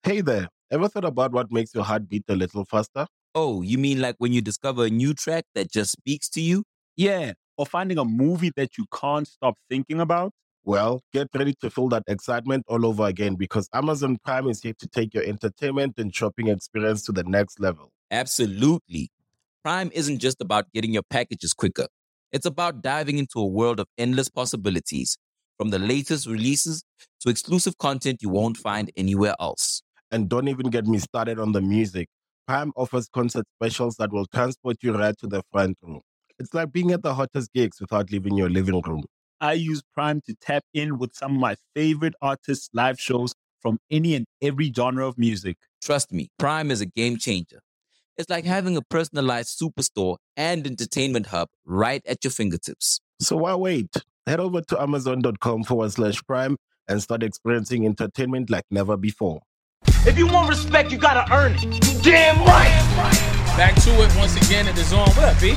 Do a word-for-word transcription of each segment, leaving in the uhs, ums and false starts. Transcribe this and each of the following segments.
Hey there, ever thought about what makes your heart beat a little faster? Oh, you mean like when you discover a new track that just speaks to you? Yeah, or finding a movie that you can't stop thinking about. Well, get ready to feel that excitement all over again because Amazon Prime is here to take your entertainment and shopping experience to the next level. Absolutely. Prime isn't just about getting your packages quicker. It's about diving into a world of endless possibilities, from the latest releases to exclusive content you won't find anywhere else. And don't even get me started on the music. Prime offers concert specials that will transport you right to the front row. It's like being at the hottest gigs without leaving your living room. I use Prime to tap in with some of my favorite artists' live shows from any and every genre of music. Trust me, Prime is a game changer. It's like having a personalized superstore and entertainment hub right at your fingertips. So why wait? Head over to amazon.com forward slash prime and start experiencing entertainment like never before. If you want respect, you gotta earn it. You damn right. Back to it once again at the Zone. What up, B?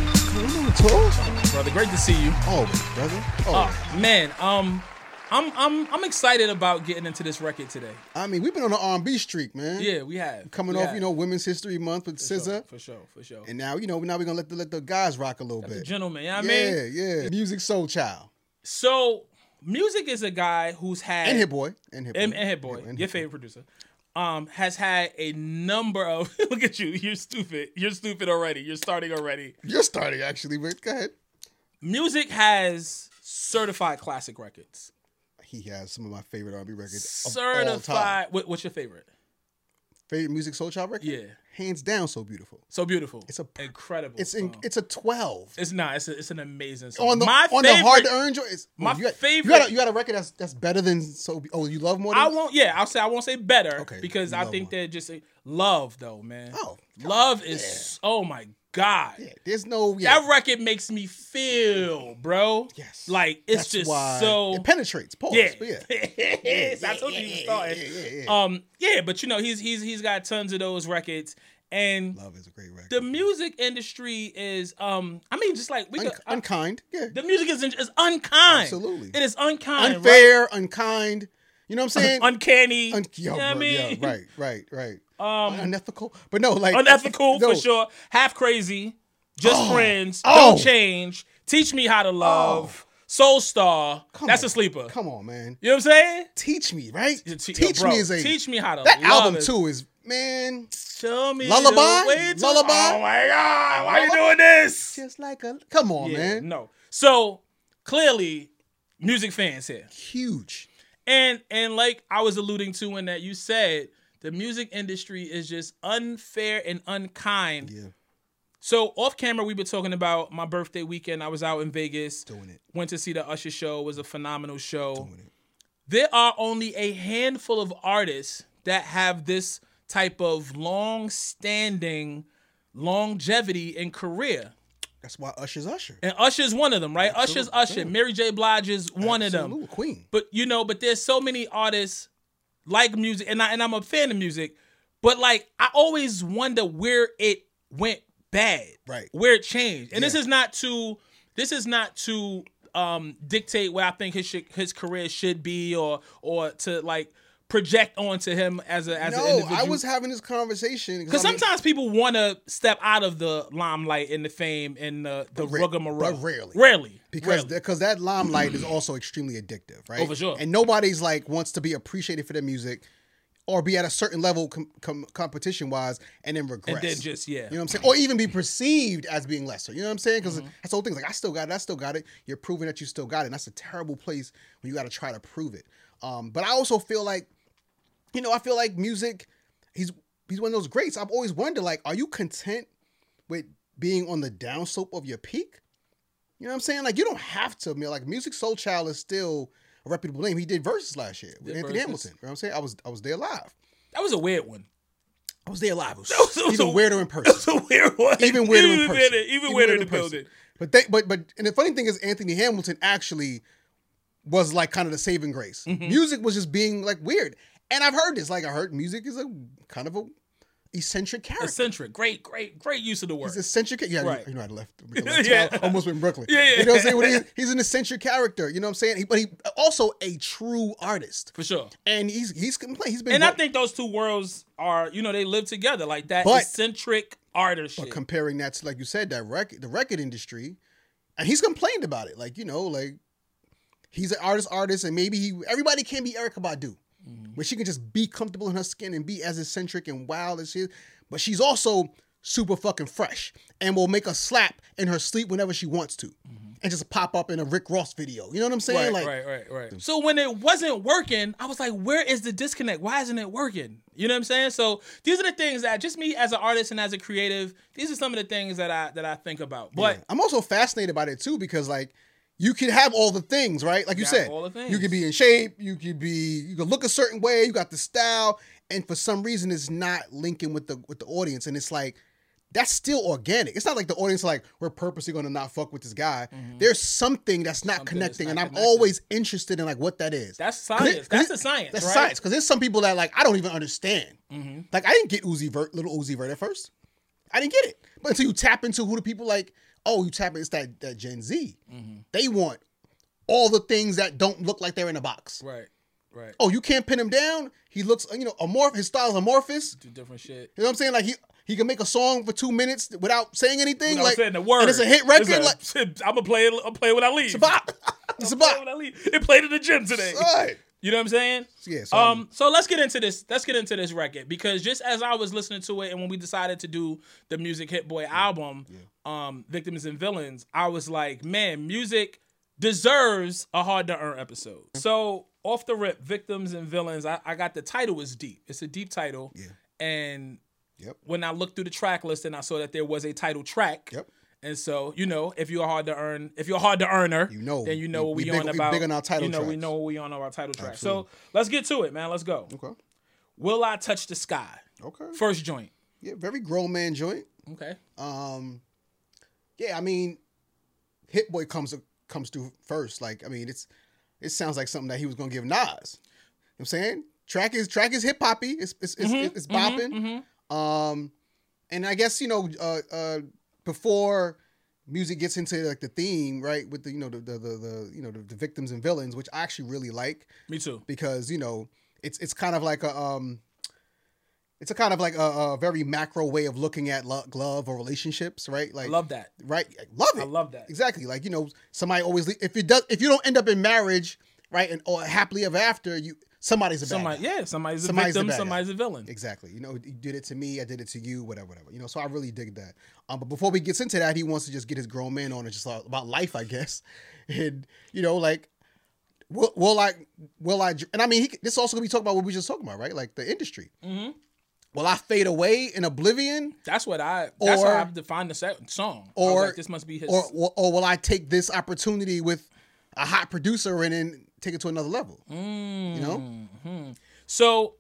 Talk. Brother, great to see you. Always, brother. Uh, Always. man, um, I'm I'm I'm excited about getting into this record today. I mean, we've been on an R and B streak, man. Yeah, we have. Coming we off, have. you know, Women's History Month with for S Z A. sure, for sure, for sure. And now, you know, now we're gonna let the let the guys rock a little The bit. gentleman, you know what I yeah, mean? yeah. Music Soul Child. So, Music is a guy who's had And Hit Boy. And Hit Boy. and, and Hit Boy, and your Hit favorite producer, um, has had a number of. Look at you, you're stupid. You're stupid already. You're starting already. You're starting, actually, but go ahead. Music has certified classic records. He has some of my favorite R and B records of all time. Certified. What, what's your favorite? Favorite Music Soul Child record? Yeah. Hands down, So Beautiful. So Beautiful. It's a incredible. It's in, song. it's a twelve. It's not. It's a, it's an amazing song. On the my on favorite, the hard to earn joint. It's, my you got, favorite- You got, a, you got a record that's that's better than So. Be- Oh, you love more than. I won't. Yeah, I'll say I won't say better Okay, because you I love think one. they're just love though, man. Oh, come love on, is. Oh my god. Yeah, there's no. Yeah. That record makes me feel, bro. Yes. Like it's That's just why so. it penetrates. Pause. Yeah. But yeah. Yes, I told you he was starting. Yeah, yeah, yeah. Um. Yeah, but you know he's he's he's got tons of those records. And Love is a great record. the music industry is, um, I mean, just like we Un- could, I- unkind. Yeah. the music is is unkind. Absolutely. it is unkind, Unfair, unkind. You know what I'm saying? right? uncanny. Un- you yo, know what I bro, mean? yeah, right, right, right. Um, Unethical, but no, like unethical no. for sure. Half crazy, just Oh. friends. Oh. Don't change. Teach me how to love. Soul Star. Come That's on. a sleeper. Come on, man. You know what I'm saying? Teach me, right? Te- yo, Teach bro, me is a teach me how to that love album it. too is man. Show me Lullaby? the way to- Lullaby? Oh my god! Why you Lullaby? doing this? Just like a come on, Yeah, man. No. So clearly, music fans here. Huge. And and like I was alluding to in that you said the music industry is just unfair and unkind. Yeah, So off camera we've been talking about my birthday weekend. I was out in Vegas. doing it, Went to see the Usher show. It was a phenomenal show. doing it. There are only a handful of artists that have this type of long-standing longevity in career. That's why Usher's Usher. And Usher's one of them, right? Absolutely, Usher's Usher. yeah. Mary J. Blige is one of them. Absolute Queen. But you know, but there's so many artists like music, and I and I'm a fan of music, but like I always wonder where it went bad, Right. Where it changed. And this Yeah. is not to this is not to um dictate where I think his sh- his career should be, or or to like project onto him as a as an No, individual. I was having this conversation Because I mean, sometimes people want to step out of the limelight and the fame and the the But ra- rigmarole. but rarely. rarely, because rarely. because that limelight is also extremely addictive, right? Oh, for sure. And nobody's like wants to be appreciated for their music or be at a certain level com- com- competition wise and then regress. and then just yeah. You know what I'm saying? Or even be perceived as being lesser. You know what I'm saying? Because Mm-hmm. that's the whole thing. It's like, I still got it. I still got it. You're proving that you still got it. And that's a terrible place when you got to try to prove it. Um, but I also feel like, you know, I feel like music, he's he's one of those greats. I've always wondered, like, are you content with being on the downslope of your peak? You know what I'm saying? Like, you don't have to. I mean, like, Music Soul Child is still a reputable name. He did Versus last year with Did Anthony Versus. Hamilton. You know what I'm saying? I was I was there live. That was a weird one. I was there live. It was, was- it was even a- weirder in person. That's a weird one. Even weirder in even person. Weirder, even, weirder in the person. building. But they, but but and the funny thing is, Anthony Hamilton actually was like kind of the saving grace. Mm-hmm. Music was just being like weird. And I've heard this. Like I heard music is a kind of a eccentric character. Eccentric. Great, great, great use of the word. He's eccentric. Yeah, Right. you, you know, I left. left Yeah. I almost went in Brooklyn. Yeah, yeah. You know what I'm saying? When he- he's an eccentric character. You know what I'm saying? He, but he also a true artist. For sure. And he's he's complaining. He's been. And I vo- think those two worlds are, you know, they live together like that But- eccentric artist But shit. comparing that to, like you said, that record, the record industry, and he's complained about it. Like, you know, like he's an artist, artist, and maybe he everybody can't be Erykah Badu, Mm-hmm. where she can just be comfortable in her skin and be as eccentric and wild as she is. But she's also super fucking fresh and will make a slap in her sleep whenever she wants to, and just pop up in a Rick Ross video. You know what I'm saying? Right, like, right, right, right. So when it wasn't working, I was like, where is the disconnect? Why isn't it working? You know what I'm saying? So these are the things that just me as an artist and as a creative, these are some of the things that I that I think about. But yeah. I'm also fascinated by it too, because like you can have all the things, right? Like you Got said, all the things. you could be in shape, you could be, you could look a certain way, you got the style, and for some reason it's not linking with the with the audience, and it's like that's still organic. It's not like the audience like we're purposely going to not fuck with this guy. There's something that's not Something that's connecting, not and I'm connected. always interested in like what that is. that's 'Cause science. it- 'cause that's it- the science. That's right? science, because there's some people that like I don't even understand. Mm-hmm. Like I didn't get Uzi Vert, little Uzi Vert at first. I didn't get it, but until you tap into who the people like. Oh, you tap into that that Gen Z. Mm-hmm. They want all the things that don't look like they're in a box. Right, right. Oh, you can't pin him down. He looks, you know, amorph. His style's amorphous. Do different shit. You know what I'm saying? Like he he can make a song for two minutes without saying anything. Without like saying the word. and it's a hit record. It's a- like I'm gonna play it. I'll play it when I leave. it's a bop. It's a I'll play it bop. when I leave. It played in the gym today. Right. You know what I'm saying? Yeah. So I'm- Um, so let's get into this. Let's get into this record, because just as I was listening to it, and when we decided to do the Music Hit Boy album, um, Victims and Villains, I was like, man, music deserves a hard to earn episode. So off the rip, Victims and Villains, I, I got the title is deep. It's a deep title. Yeah. And Yep. when I looked through the track list and I saw that there was a title track. Yep. And so, you know, if you're hard to earn, if you're a hard to earner, You know. then you know We- what we, we big- on we about. big on our title you know, we tracks. know what we on our title track. Absolutely. So let's get to it, man. Let's go. Okay. Will I Touch the Sky? Okay. First joint. Yeah. Very grown man joint. Okay. Um. Yeah. I mean, Hit Boy comes comes through first. Like I mean, it's it sounds like something that he was gonna give Nas. You know what I'm saying? Track is track is hip hoppy. It's it's it's, Mhm, it's mhm, bopping. mhm. Um, and I guess you know, uh, uh, before music gets into like the theme, right, with the you know the the the, the you know the, the victims and villains, which I actually really like Me too. because you know it's it's kind of like a um, it's a kind of like a, a very macro way of looking at lo- love or relationships, right? Like I love that. right, I love it. I love that. Exactly. Like, you know, somebody always le- if it does if you don't end up in marriage, right, and or happily ever after, you somebody's a bad Somebody, guy. yeah, somebody's a Somebody's the victim, bad guy. somebody's a villain. Exactly. You know, you did it to me, I did it to you, whatever, whatever. You know, so I really dig that. Um, but before we get into that, he wants to just get his grown man on and just uh, about life, I guess. And you know, like, will, will I, will I, and I mean, he, this also gonna be talking about what we just talking about, right? Like the industry. Mhm. Will I fade away in oblivion, That's what I. That's Or- how I defined the se- song. I was or like, this must be his. or, or or will I take this opportunity with a hot producer and then take it to another level? You know, Mhm. So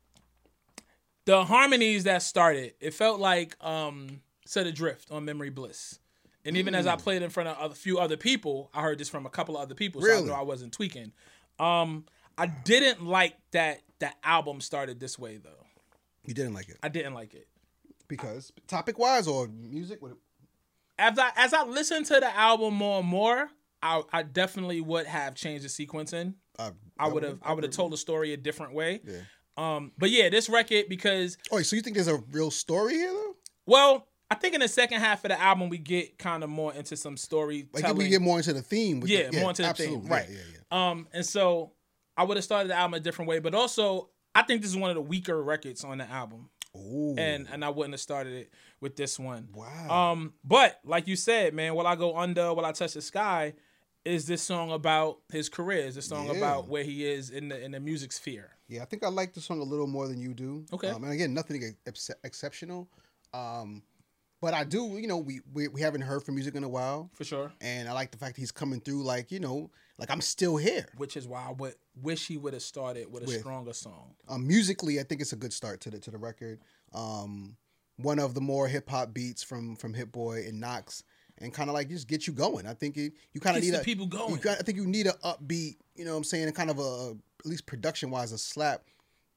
the harmonies that started, it felt like um Set Adrift on Memory Bliss. And even as I played in front of a few other people, I heard this from a couple of other people, so I Really? know I wasn't tweaking. Um, I didn't like that that album started this way though. you didn't like it I didn't like it. because topic wise or music. What- As I as I listened to the album more and more, I I definitely would have changed the sequencing. Uh, I would have I would have told the story a different way. Yeah. Um, but yeah, this record, because Oh, so you think there's a real story here though? well, I think in the second half of the album we get kind of more into some storytelling. Like we get more into the theme. With Yeah, the, more into the absolutely. theme, Yeah, right. Yeah, yeah. Um, and so I would have started the album a different way, but also I think this is one of the weaker records on the album, Ooh. and and I wouldn't have started it with this one. Wow. Um, but like you said, man, Will I Go Under, Will I Touch the Sky? Is this song about his career? Is this song Yeah. about where he is in the in the music sphere? Yeah, I think I like the song a little more than you do. Okay. Um, and again, nothing ex- exceptional. Um, but I do, you know, we, we we haven't heard from music in a while, For sure. and I like the fact he's coming through. Like, you know, like I'm still here. Which is why I would wish he would have started with a With- stronger song. Um, musically, I think it's a good start to the to the record. Um, one of the more hip hop beats from from Hit Boy and Knox, and kind of like just get you going. I think it, you kind of Gets need the a people going. You got, I think you need a upbeat, you know what I'm saying, and kind of a, at least production wise, a slap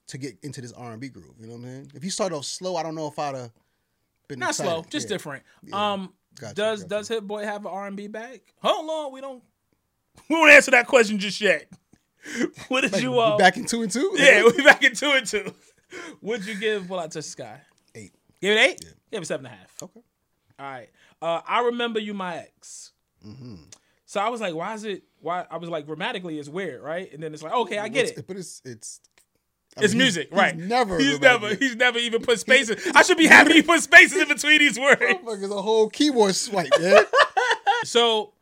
to get into this R and B groove. You know what I mean? If you started off slow, I don't know if I'd have been Not excited. slow, just Yeah. different. Yeah. Um, Gotcha, does gotcha. does Hit Boy have an R and B bag? Hold on, we don't we won't answer that question just yet. What did Like, you we uh? back in two and two? Yeah, we back in two and two. What'd you give Will I Touch the Sky? Eight. Give it eight? Yeah. Give it seven and a half. Okay. All right. Uh, I Remember You, My Ex. Mm-hmm. So I was like, why is it? Why I was like, grammatically it's weird, right? And then it's like, okay, I get It's- it. But it's it's I It's mean, he's- music, he's right? Never. He's remembered never. it. He's never even put spaces. I should be happy he put spaces in between these words. Motherfucker's a whole keyboard swipe, man. So,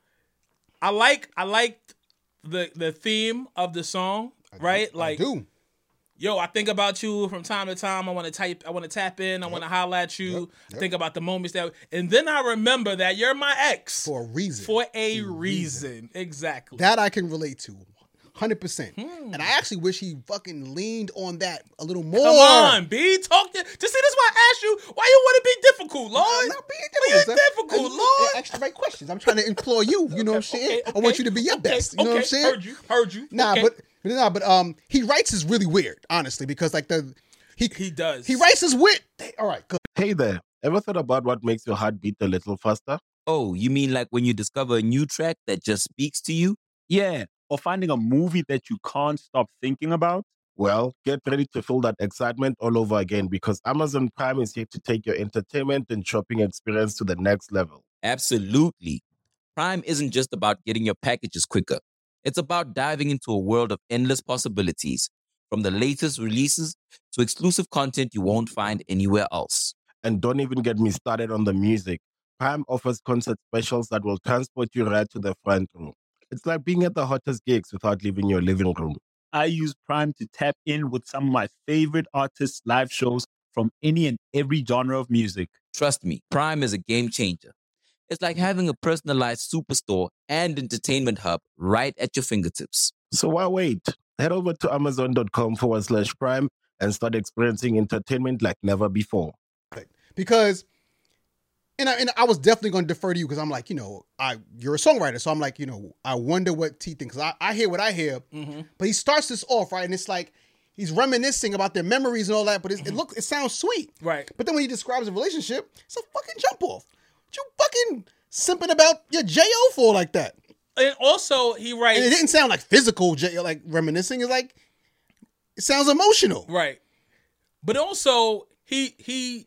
I like I liked the the theme of the song, right? Like, I do. yo, I think about you from time to time. I want to type. I want to tap in. I want to holler at you. Yep. Yep. Think about the moments that, and then I remember that you're my ex For a reason. for a reason. Exactly. That I can relate to. one hundred percent. Hmm. And I actually wish he fucking leaned on that a little more. Come on, B. Talk to. Just see, this is why I asked you. Why you want to be difficult, Lord? I'm not being Why you difficult. difficult, That's- Lord? Extra right questions. I'm trying to implore you. You know what I'm saying? Okay, I want okay, you to be your okay, best. You know okay, what I'm saying? Heard you. Heard you. Nah, Okay. but but nah, but um, he writes is really weird, honestly, because like the he he does. he writes his wit. All right, good. Hey there, ever thought about what makes your heart beat a little faster? Oh, you mean like when you discover a new track that just speaks to you? Yeah. Or finding a movie that you can't stop thinking about. Well, get ready to feel that excitement all over again because Amazon Prime is here to take your entertainment and shopping experience to the next level. Absolutely. Prime isn't just about getting your packages quicker. It's about diving into a world of endless possibilities, from the latest releases to exclusive content you won't find anywhere else. And don't even get me started on the music. Prime offers concert specials that will transport you right to the front row. It's like being at the hottest gigs without leaving your living room. I use Prime to tap in with some of my favorite artists' live shows from any and every genre of music. Trust me, Prime is a game changer. It's like having a personalized superstore and entertainment hub right at your fingertips. So why wait? Head over to amazon.com forward slash prime and start experiencing entertainment like never before. Because and I, and I was definitely going to defer to you because I'm like, you know, I you're a songwriter, so I'm like, you know, I wonder what T thinks. I, I hear what I hear, Mm-hmm. but he starts this off right, and it's like he's reminiscing about their memories and all that, but it's, it looks it sounds sweet, Right. But then when he describes a relationship, it's a fucking jump off. What you fucking simping about your J O for like that? And also, he writes. And it didn't sound like physical J O, like reminiscing. It's like it sounds emotional. Right. But also, he he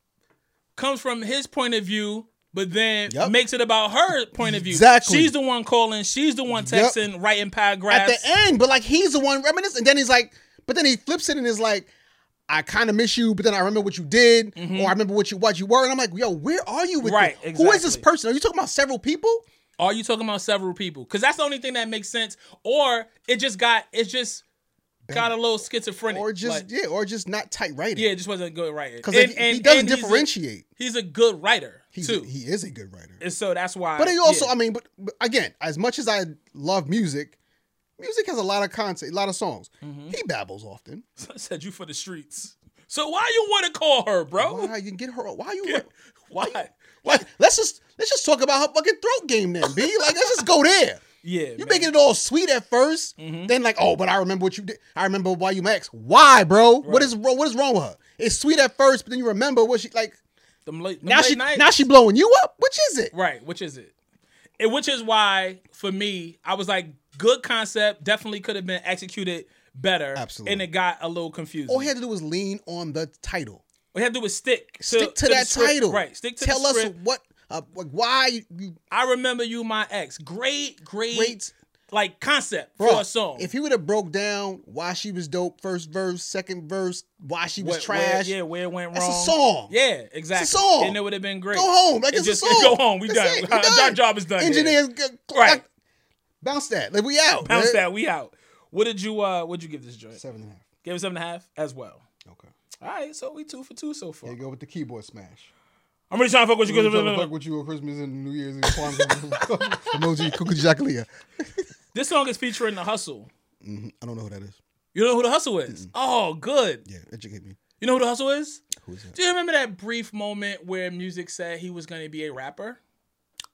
comes from his point of view, but then Yep. makes it about her point of view. Exactly. She's the one calling. She's the one Yep. texting, writing At paragraphs. the end, but like he's the one reminiscing, and then he's like, but then he flips it and is like, I kind of miss you, but then I remember what you did, or I remember what you what you were, and I'm like, yo, where are you with Mm-hmm. Right, this? Who is this exactly. person? Are you talking about several people? Are you talking about several people? Because that's the only thing that makes sense. Or it just got it just got a little schizophrenic. Or just Like, yeah, or just not tight writing. yeah, it just wasn't good writing. because And- he and- doesn't and he's a- differentiate. He's a, good writer He's too, he is a good writer. and so that's why. But he also, yeah. I mean, but, but again, as much as I love music, music has a lot of content, a lot of songs. Mm-hmm. He babbles often. I said you for the streets. So why you want to call her, bro? Why you get her? Why you? Yeah. Why? Why? Like, let's just let's just talk about her fucking throat game then, B. Like, let's just go there. Yeah, You man. making it all sweet at 1st Mhm. then like, oh, but I remember what you did. I remember why you Max. Why, bro? What Right. is wrong? What is wrong with her? It's sweet at first, but then you remember what she like. Them late, them Now late she nights. now she blowing you up. Which is it? Right, which is it? And which is why, for me, I was like, good concept, definitely could have been executed better. Absolutely. And it got a little confusing. All he had to do was lean on the title. All he had to do was stick. To, Stick to, the that script. title. Right, stick to Tell the us script. what, uh, like, why you, you I remember you, my ex. Great, great, great. like, concept Bro, for a song. if he would have broke down why she was dope, first verse, second verse, why she was Where- trash, Where, yeah, where it went that's wrong. a song. Yeah, exactly. It's a song. And it would have been great. Go home. Like, It it's just- a song. Go home. We That's done. it. We done. Our job is done. here. Engineers, g- Right. like, bounce that. Like, we out. Bounce man. that. We out. What did you uh what'd you give this joint? Seven and a half. Give it seven and a half as well. Okay. All right, so we two for two so far. There you go with the keyboard smash. I'm really trying to fuck with you. I'm trying to Cause fuck with you on Christmas and New Year's and Kwanzaa. Emoji, Kuku Jacqueline. this song is featuring The Hustle. Mm-hmm. I don't know who that is. You know who The Hustle is? Oh, good. Yeah, educate me. You know who The Hustle is? Who is that? Do you remember that brief moment where Music said he was going to be a rapper?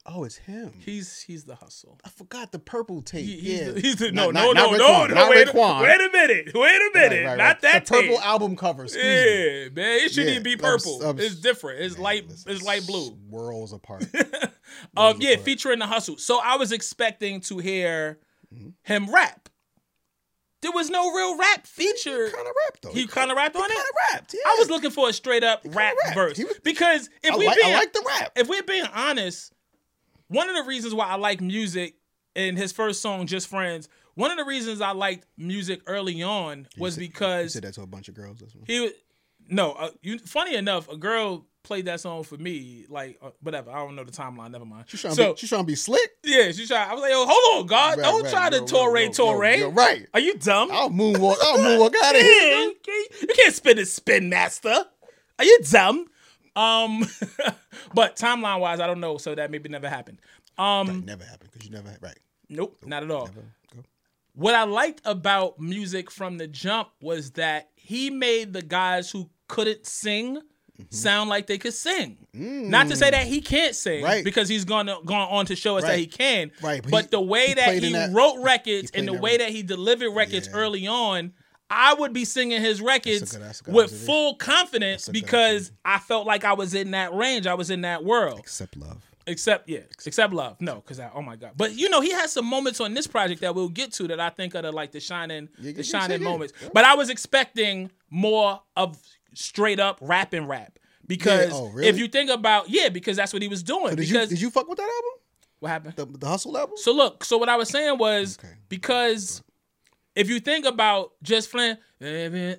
Oh, it's him. He's he's the hustle. I forgot the purple tape. He- he's yeah. the, he's the, Not- no, not- no, not no, Raekwon, no, no, not wait, a- Raekwon. wait a minute, wait a Right, minute, right, not right. that The purple tape. album cover. Excuse me. Yeah, man, it shouldn't Yeah, even be I'm s- purple. I'm s- it's different. It's Man, light. listen, It's light blue. Worlds apart. Um, yeah, featuring the hustle. So I was expecting to hear Mm-hmm. him rap. There was no real rap feature. Kind of rap though. He kind of rapped on it. Kind of rapped. Yeah. I was looking for a straight up rap rapped. verse He was- because if I we like, being, I like the rap. if we're being honest, one of the reasons why I like music in his first song, Just Friends, one of the reasons I liked music early on was You because said that to a bunch of girls. That's what- he was no. Uh, you, funny enough, a girl played that song for me. Like uh, whatever, I don't know the timeline. Never mind. She's trying, so to be, she's trying to be slick. yeah, she tried. I was like, yo, hold on, God, Right, don't right, try to yo, Torre yo, yo, Torre. yo, right. Are you dumb? I'll moonwalk. I'll moonwalk out of Yeah, here. you can't- you can't spin a spin master. Are you dumb? Um, but timeline wise, I don't know. So that maybe never happened. Um, That never happened because you never right. nope, not at all. Never. Go. What I liked about music from the jump was that he made the guys who couldn't sing sound like they could sing. Not to say that he can't sing, Right. because he's gone gone on to show us that Right. he can. Right, but But, he- the way he that played he in that- wrote records he and the played in way that that he delivered records Yeah. early on, I would be singing his records good- that's a good with observation. full confidence That's a good because I felt like I was in that range. I was in that world. Except love. Except yeah, except love. No, because I oh my god. But you know, he has some moments on this project that we'll get to that I think are the like the shining, Yeah, the yeah, shining yeah, yeah. moments. But I was expecting more of straight up rap and rap because Yeah, oh, really? if you think about yeah, because that's what he was doing. So did you because did you fuck with that album? what happened? The the Hustle album? So look, so what I was saying was Okay. because if you think about Just Flynn, right?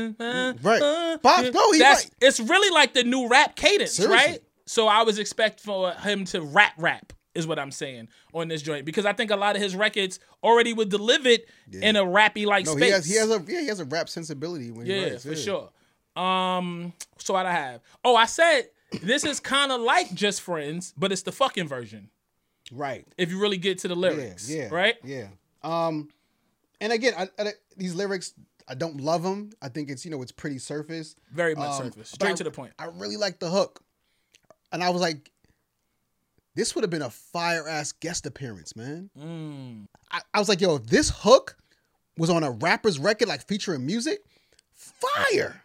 Bob, no, he that's right. it's really like the new rap cadence, Seriously. right? So I was expecting for him to rap rap is what I'm saying on this joint because I think a lot of his records already were delivered in a rappy like No, space. he has he has a yeah, he has a rap sensibility when he yeah, writes. for sure. Um, so what I have? Oh, I said this is kind of like Just Friends, but it's the fucking version. Right. If you really get to the lyrics, Yeah, yeah, right? Yeah. Um, and again, I, I, these lyrics, I don't love them. I think it's you know it's pretty surface. Very much Um, surface, but straight I- to the point. I really like the hook, and I was like, this would have been a fire ass guest appearance, man. Mm. I, I was like, yo, if this hook was on a rapper's record, like featuring music, fire,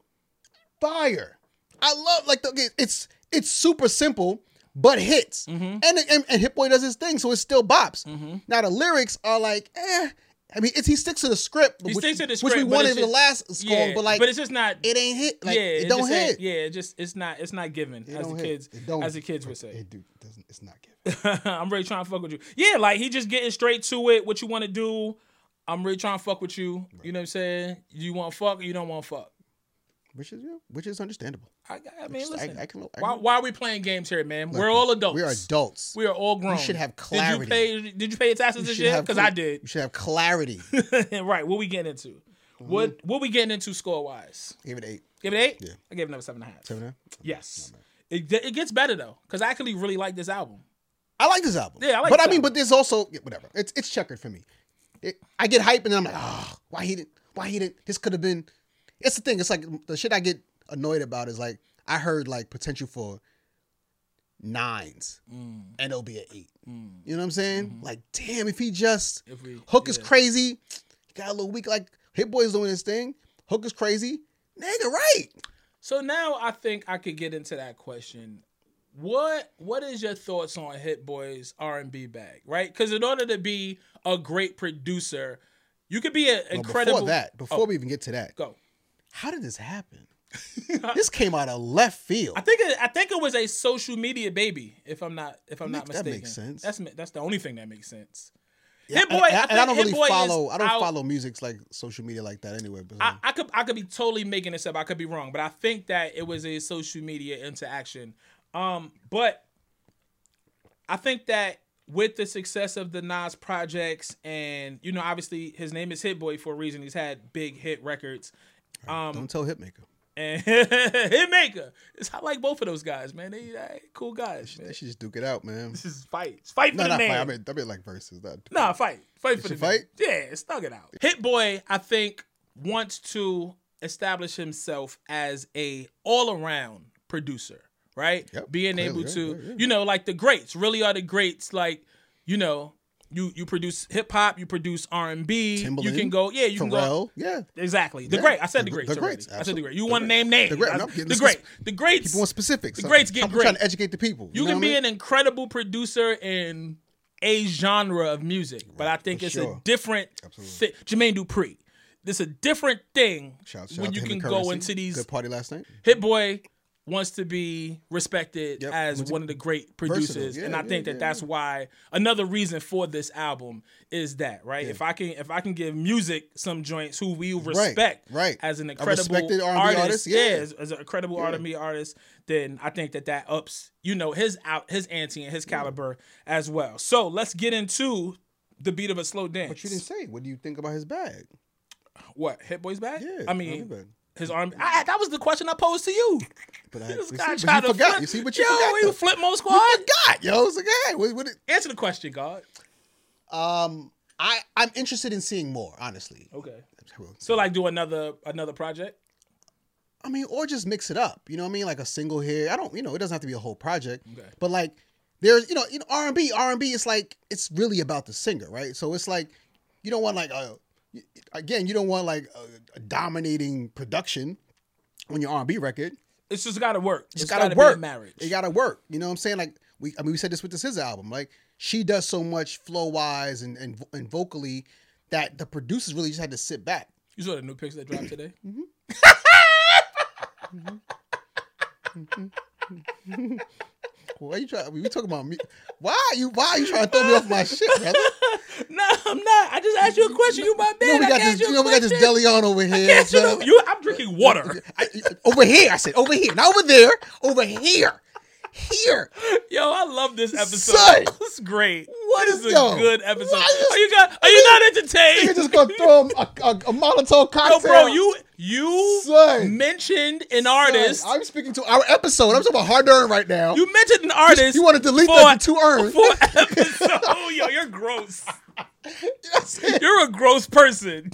fire. I love like the, it's it's super simple. But hits, Mm-hmm. and, and and Hit Boy does his thing, so it still bops. Now the lyrics are like, eh. I mean, it's, he sticks to the script, He which, sticks to the which script, we but wanted it's in the just- last song, Yeah, but like, but it's just not. it ain't hit. Like, yeah, it don't just ain't- hit. Yeah, it just it's not it's not given It as don't the hit. kids It don't- as the kids would say. It do, doesn't. It's not given. I'm really trying to fuck with you. Yeah, like he just getting straight to it. What you want to do? I'm really trying to fuck with you. You know what I'm saying? You want to fuck or you don't want to fuck? Which is yeah, which is understandable. I, I mean, Which is- listen. I, I can, I why, can- why are we playing games here, man? We're look, all adults. We are adults. We are all grown. should have Did clarity. you pay? Did you pay your taxes You this should year? have Because cl- I did. You should have clarity. Right. What we getting into? Mm-hmm. What What we getting into score wise? Give it eight, Give it eight. Yeah. I gave it another seven and a half. seven. and a half? Yes. It it gets better though, because I actually really like this album. I like this album. Yeah, I like But this I mean, album. but there's also yeah, whatever. It's it's checkered for me. It, I get hype and then I'm like, oh, why he didn't? Why he didn't? This could have been. It's the thing. It's like the shit I get annoyed about is like I heard like potential for nines Mm. and it'll be an eight. You know what I'm saying? Like, damn, if he just If we- hook is yeah. crazy, he got a little weak. Like Hit Boy's doing his thing. Hook is crazy, nigga. Right? So now I think I could get into that question. What What is your thoughts on Hit Boy's R and B bag? Right? Because in order to be a great producer, you could be an Well, incredible. Before that, before Oh, we even get to that, go. how did this happen? This came out of left field. I think it, I think it was a social media baby. If I'm not if I'm That not makes- that mistaken, makes sense. That's that's the only thing that makes sense. Yeah, Hit Boy, and, and- I and I think don't Hit really Boy is follow. I don't out- follow music's like social media like that anyway. But I, I could I could be totally making this up. I could be wrong, but I think that it was a social media interaction. Um, but I think that with the success of the Nas projects, and you know, obviously his name is Hit Boy for a reason. He's had big hit records. Um, don't tell Hitmaker. and Hitmaker. It's I like both of those guys, man. They, they cool guys. Man. They should just duke it out, man. This is fight. It's fight for No, the not name. fight. I mean, I mean like verses. Not, Nah, fight. Fight for the should name. fight? Yeah, snug it out. Hit Boy, I think, wants to establish himself as a all-around producer, right? Yep, Being clearly, able yeah, to, yeah, yeah. you know, like the greats really are the greats. Like, you know, you you produce hip hop, you produce R and B, you Timbaland, can go, yeah, you can go. Pharrell, yeah. Exactly. The Yeah. great. I said the, The- greats. the already. greats, I said the great. You absolutely. want to The name great. names. The great. I- No, The let's great. just- The greats. People want specifics. The greats get I'm great. trying to educate the people. You know can what be I mean? an incredible producer in a genre of music, but I think for it's sure. a different thing. Jermaine Dupri. This a different thing Shout- shout when out you to him can and go Currency. into these. Good party last night. Hit Boy wants to be respected Yep. as Wants to- one of the great producers, Versatile. Yeah, and I yeah, think that yeah, that's yeah. why another reason for this album is that right. If I can, if I can give music some joints who we respect, right. as an A incredible respected R and B artist, artist, yeah, yeah. as, as an incredible R and B artist, then I think that that ups, you know, his out, his ante and his caliber as well. So let's get into the beat of a slow dance. But you didn't say. What do you think about his bag? What, Hit Boy's bag? Yeah, I R and B mean, bag. his R and B. I, that was the question I posed to you. But I, This you guy see, tried but you to forgot. flip. You see what you Yo, forgot? you though. flip mode You squad. forgot, yo. It's like, hey, what, what it, Answer the question, God. um, I I'm interested in seeing more. Honestly, Okay. So like do another another project. I mean, or just mix it up. You know what I mean? Like a single here. I don't. You know, it doesn't have to be a whole project. Okay. But like, there's you know, you know, R and B. R and B. It's like it's really about the singer, right? So it's like you don't want like a again, you don't want like a, a dominating production on your R and B record. It's just got to work. It's, It's gotta, got to work. be a marriage. It gotta work. You know what I'm saying? Like we, I mean, we said this with this his album. Like she does so much flow wise and, and and vocally that the producers really just had to sit back. You saw the new pics that dropped today. Why you trying? We talking about me? Why are you? Why are you trying to throw me off my shit, brother? No, I'm not. I just asked you a question. You my man. You know we I got can this. ask you You a know we got this question. deli on over here. Yes, you so- know, you, I'm drinking water. I, over here, I said over here, not over there. Over here, here. Yo, I love this episode. Son. This is great. What this is- is a yo, good episode. why is- Are you got? Are you not entertained? You're just gonna throw him a, a, a Molotov cocktail. Yo, bro, you you Son. mentioned an Son, artist. I'm speaking to our episode. I'm talking about hard earn right now. You mentioned an artist. You want to delete for- that to two earn? for episode. Oh, yo, you're gross. That's it. You're a gross person.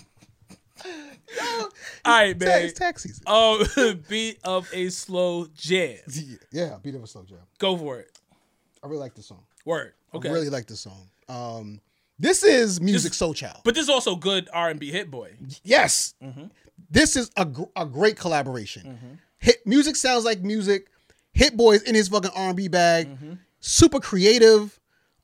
All right, man. Tax, tax season. Oh, beat of a slow jam. Yeah, yeah, beat of a slow jam. Go for it. I really like this song. Word. Okay. I really like this song. Um, this is music This- soul child. But this is also good R and B hit boy. Yes, Mm-hmm. this is a, gr- a great collaboration. Hit music sounds like music. Hit Boy is in his fucking R and B bag. Mm-hmm. Super creative.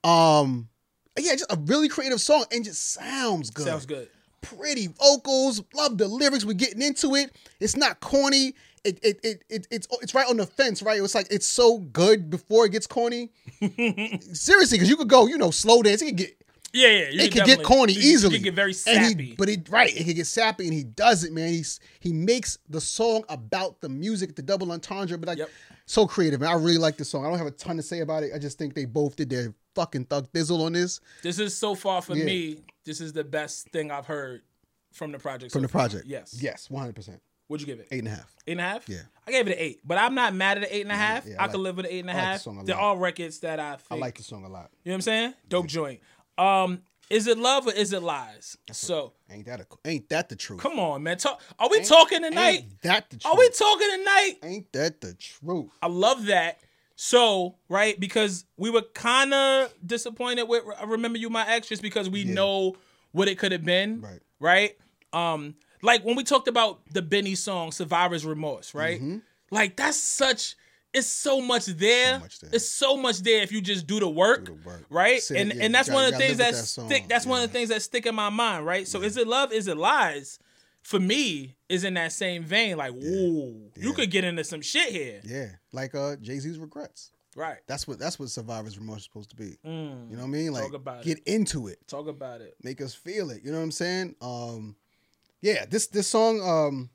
Um, yeah, just a really creative song and just sounds good. Sounds good. Pretty vocals. Love the lyrics. We're getting into it. It's not corny. It it it, it it's it's right on the fence, right? It's like it's so good before it gets corny. Seriously, because you could go, you know, slow dance. It could get Yeah, yeah. You it could get corny you, easily. You could get very And sappy. he, but it right, it could get sappy, and he does it, man. He's he makes the song about the music, the double entendre, but like Yep. so creative. Man, I really like this song. I don't have a ton to say about it. I just think they both did their fucking thug thizzle on this This is so far for Yeah. me. This is the best thing I've heard from the project. from so the far. project. Yes. yes, one hundred percent, What'd you give it? eight and a half. Eight and a half? Yeah. I gave it an eight, but I'm not mad at an eight and a half. yeah, I, I like- could live with an eight and a I like half. the song a They're lot. all records that I think. I like the song a lot. You know what I'm saying? Dope joint. Um, is it love or is it lies? So Ain't that a ain't that the truth? come on, man. Talk. Are we talking tonight? Ain't that the truth? Are we talking tonight? Ain't that the truth? I love that. So, right, because we were kind of disappointed with I Remember You My Ex just because we know what it could have been. Right. Right? Um, like when we talked about the Benny song, Survivor's Remorse, right? Like that's such it's so much there. much there. It's so much there if you just do the work. Do the work. Right? Sit- and yeah, and that's you one of gotta- the you things gotta that live with that stick song. that's one of Yeah. the things that stick in my mind, right? So is it love, is it lies? For me, is in that same vein, like, ooh, you Yeah. could get into some shit here. Yeah, like uh Jay-Z's Regrets. Right. That's what that's what Survivor's Remorse is supposed to be. Mm. You know what I mean? Like about it. get into it. Talk about it. Make us feel it. You know what I'm saying? Um yeah, this this song um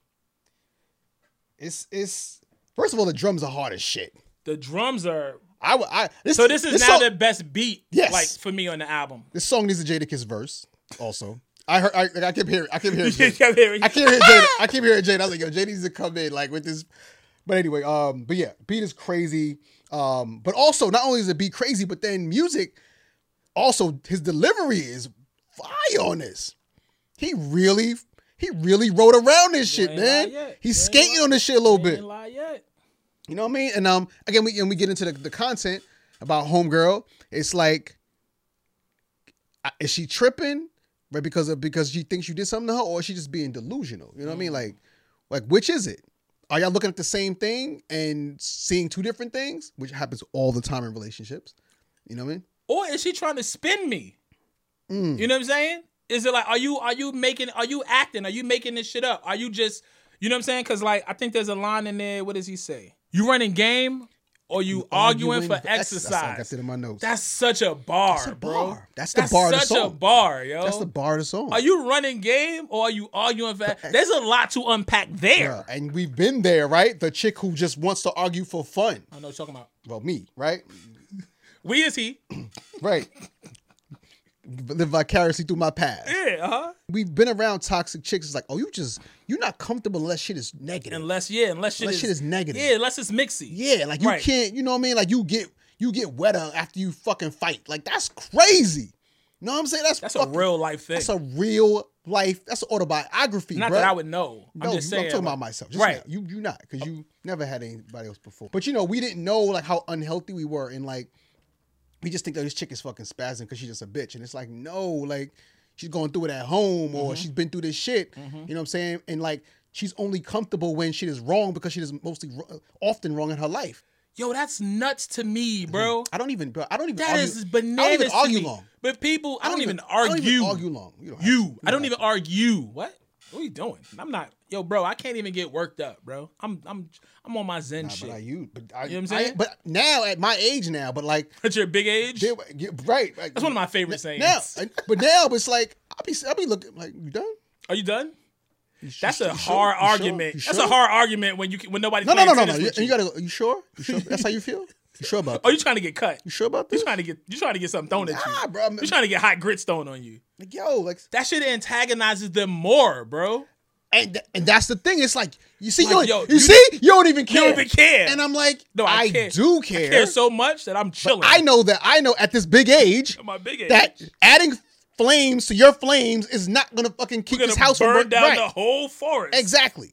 it's it's first of all the drums are hard as shit. The drums are I would I this so. This is now song, the best beat, Yes. like for me on the album. this song needs a Jadakiss verse also. I heard I, I kept hearing I kept hearing You Jada. kept hearing- I keep hearing Jada. I keep hearing Jada. I was like, yo, Jada needs to come in like with this. But anyway, um, but yeah, beat is crazy. Um, but also not only is the beat crazy, but then music, also his delivery is fire on this. He really, he really wrote around this shit, ain't man. lie yet. He's You ain't skating lie- on this shit a little You bit. ain't lie yet. You know what I mean? And um, again, we and we get into the, the content about homegirl. It's like, uh, is she tripping, right? Because of because she thinks you did something to her, or is she just being delusional? You know what I mean? Like, like which is it? Are y'all looking at the same thing and seeing two different things, which happens all the time in relationships? You know what I mean? Or is she trying to spin me? Mm. You know what I'm saying? Is it like, are you are you making, are you acting? Are you making this shit up? Are you just, you know what I'm saying? Because like, I think there's a line in there. What does he say? You running game or you, you arguing, arguing for exercise? That's, that's it in my notes. That's such a bar, that's a bar. Bro. That's the that's bar of the song. That's such a bar, yo. That's the bar of the song. Are you running game or are you arguing for? for there's a lot to unpack there. Yeah, and we've been there, right? The chick who just wants to argue for fun. I know what you're talking about. Well, me, right? We is he. Right. Live vicariously through my past. Yeah, uh-huh. We've been around toxic chicks. It's like, oh, you just, you're not comfortable unless shit is negative. Unless, yeah, unless shit, unless is, shit is negative. Yeah, unless it's mixy. Yeah, like you right. can't, you know what I mean? Like you get, you get wetter after you fucking fight. Like that's crazy. You know what I'm saying? That's That's fucking, a real life thing. That's a real life. That's an autobiography, Not bro. that I would know. I'm no, just saying. I'm talking like, about myself. Just right. Now. You, you not, because you never had anybody else before. But you know, we didn't know like how unhealthy we were in like, we just think that this chick is fucking spazzing because she's just a bitch. And it's like, no, like she's going through it at home or mm-hmm. she's been through this shit. Mm-hmm. You know what I'm saying? And like, she's only comfortable when shit is wrong because she is mostly often wrong in her life. Yo, that's nuts to me, bro. I don't even, bro. I don't even that argue. Is bananas I don't even argue to me. long. But people, I don't, I don't even, even argue. I don't even argue long. You. Don't you. you I don't don't even argue. What? What are you doing? I'm not, yo, bro. I can't even get worked up, bro. I'm, I'm, I'm on my Zen nah, shit. But I, you, but I, you know what I'm saying? I, but now at my age now, but like at your big age, they, right? Like, that's one of my favorite sayings. Now, but now it's like I'll be, I'll be looking like, you done? Are you done? You that's sure, a hard sure? argument. Sure? That's a hard argument when you when nobody's no, playing no, no, no, tennis no. with You, you. you gotta. You sure? You sure? That's how you feel? You sure about that? Oh, you trying to get cut? You sure about this? You trying to get you trying to get something thrown nah, at you? Bro, I'm, you trying to get hot grit thrown on you? Like yo, like that shit antagonizes them more, bro. And th- and that's the thing. It's like you see, like, you, yo, you, you see, you don't even care. You don't even care. And I'm like, no, I, I care. do care. I care so much that I'm chilling. But I know that I know at this big age, at my big age, that adding flames to your flames is not gonna fucking keep We're this gonna house burn from burning down right. the whole forest. Exactly.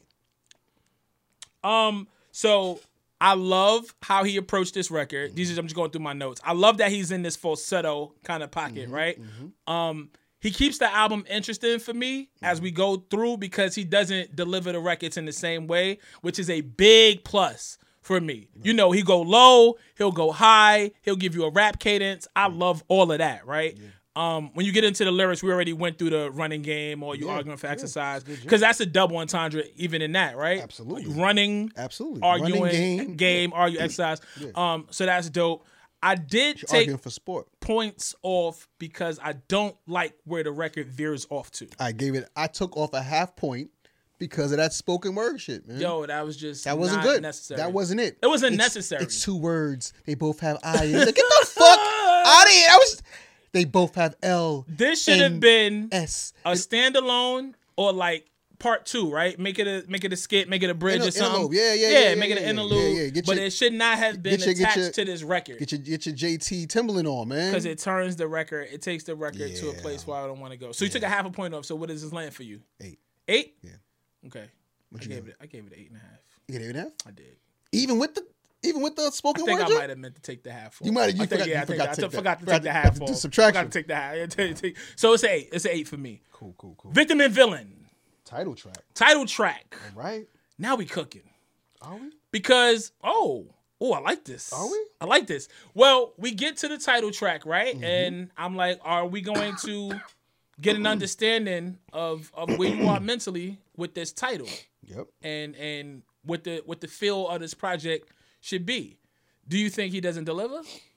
Um. So I love how he approached this record. Mm-hmm. These are I'm just going through my notes. I love that he's in this falsetto kind of pocket, mm-hmm, right? Mm-hmm. Um. He keeps the album interesting for me mm-hmm. as we go through because he doesn't deliver the records in the same way, which is a big plus for me. Right. You know, he go low, he'll go high, he'll give you a rap cadence. I mm-hmm. love all of that, right? Yeah. Um, when you get into the lyrics, we already went through the running game or you yeah, arguing for yeah, exercise because that's a double entendre even in that, right? Absolutely. Running, absolutely, arguing, running game, game yeah. argue, exercise. Yeah. Um, so that's dope. I did You're take for sport. points off because I don't like where the record veers off to. I gave it. I took off a half point because of that spoken word shit, man. Yo, that was just that wasn't not good. Necessary. That wasn't it. It wasn't it's, necessary. It's two words. They both have I. Like, get the fuck out of here. I was. They both have L. This should have been S. a standalone or like part two, right? Make it a make it a skit, make it a bridge Inter- or something. Interlude. Yeah, yeah, yeah. yeah. Make yeah, it an yeah, interlude. Yeah, yeah. But your, it should not have been your, attached your, to this record. Get your get your J T Timberland on, man. Because it turns the record, it takes the record yeah. to a place where I don't want to go. So you yeah. took a half a point off. So what is this land for you? Eight. Eight? Yeah. Okay. What I you gave give it. I gave it an eight and a half. You get eight and a half? I did. Even with the even with the spoken I think word. I might have meant to take the half off. You might have. You I think, forgot. yeah, You I think forgot, I to took, take forgot to that. take the half off. Do subtraction. Forgot to take the half. So it's an eight. It's an eight for me. Cool, cool, cool. Victim and Villain. Title track. Title track. All right. Now we cooking. Are we? Because, oh, oh, I like this. Are we? I like this. Well, we get to the title track, right? Mm-hmm. And I'm like, are we going to get an understanding of, of where you are mentally with this title? Yep. And and what the what the feel of this project should be. Do you think he doesn't deliver?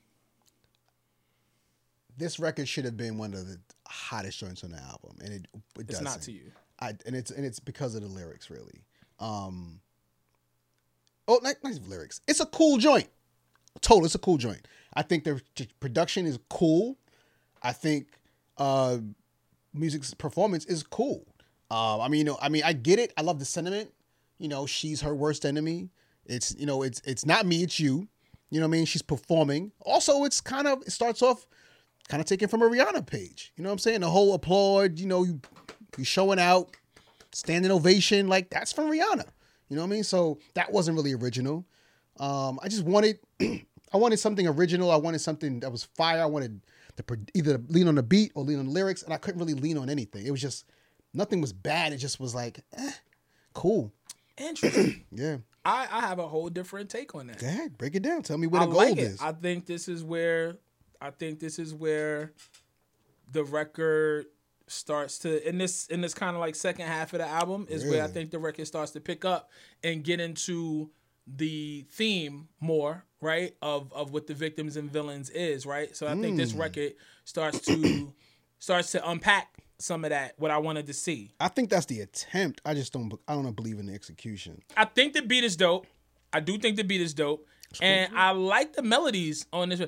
This record should have been one of the hottest joints on the album, and it, it it's doesn't. not to you. I, and it's and it's because of the lyrics, really. Um, oh, not, not even lyrics. It's a cool joint. Total, it's a cool joint. I think the production is cool. I think uh, music's performance is cool. Uh, I mean, you know, I mean, I get it. I love the sentiment. You know, she's her worst enemy. It's you know, it's it's not me, it's you. You know what I mean? She's performing. Also, it's kind of it starts off kind of taken from a Rihanna page. You know what I'm saying? The whole applaud. You know, you you showing out, standing ovation, like that's from Rihanna. You know what I mean? So that wasn't really original. Um, I just wanted, I wanted something original. I wanted something that was fire. I wanted to pro- either lean on the beat or lean on the lyrics, and I couldn't really lean on anything. It was just nothing was bad. It just was like, eh, cool. Interesting. Yeah. I, I have a whole different take on that. Go ahead, break it down. Tell me where I the like gold it. is. I think this is where I think this is where the record starts to in this in this kind of like second half of the album is where I Really? think the record starts to pick up and get into the theme more, right? Of of what the Victims and Villains is, right? So I think this record starts to starts to unpack some of that what I wanted to see. I think that's the attempt. I just don't. I don't believe in the execution. I think the beat is dope. I do think the beat is dope. And I like the melodies on this. This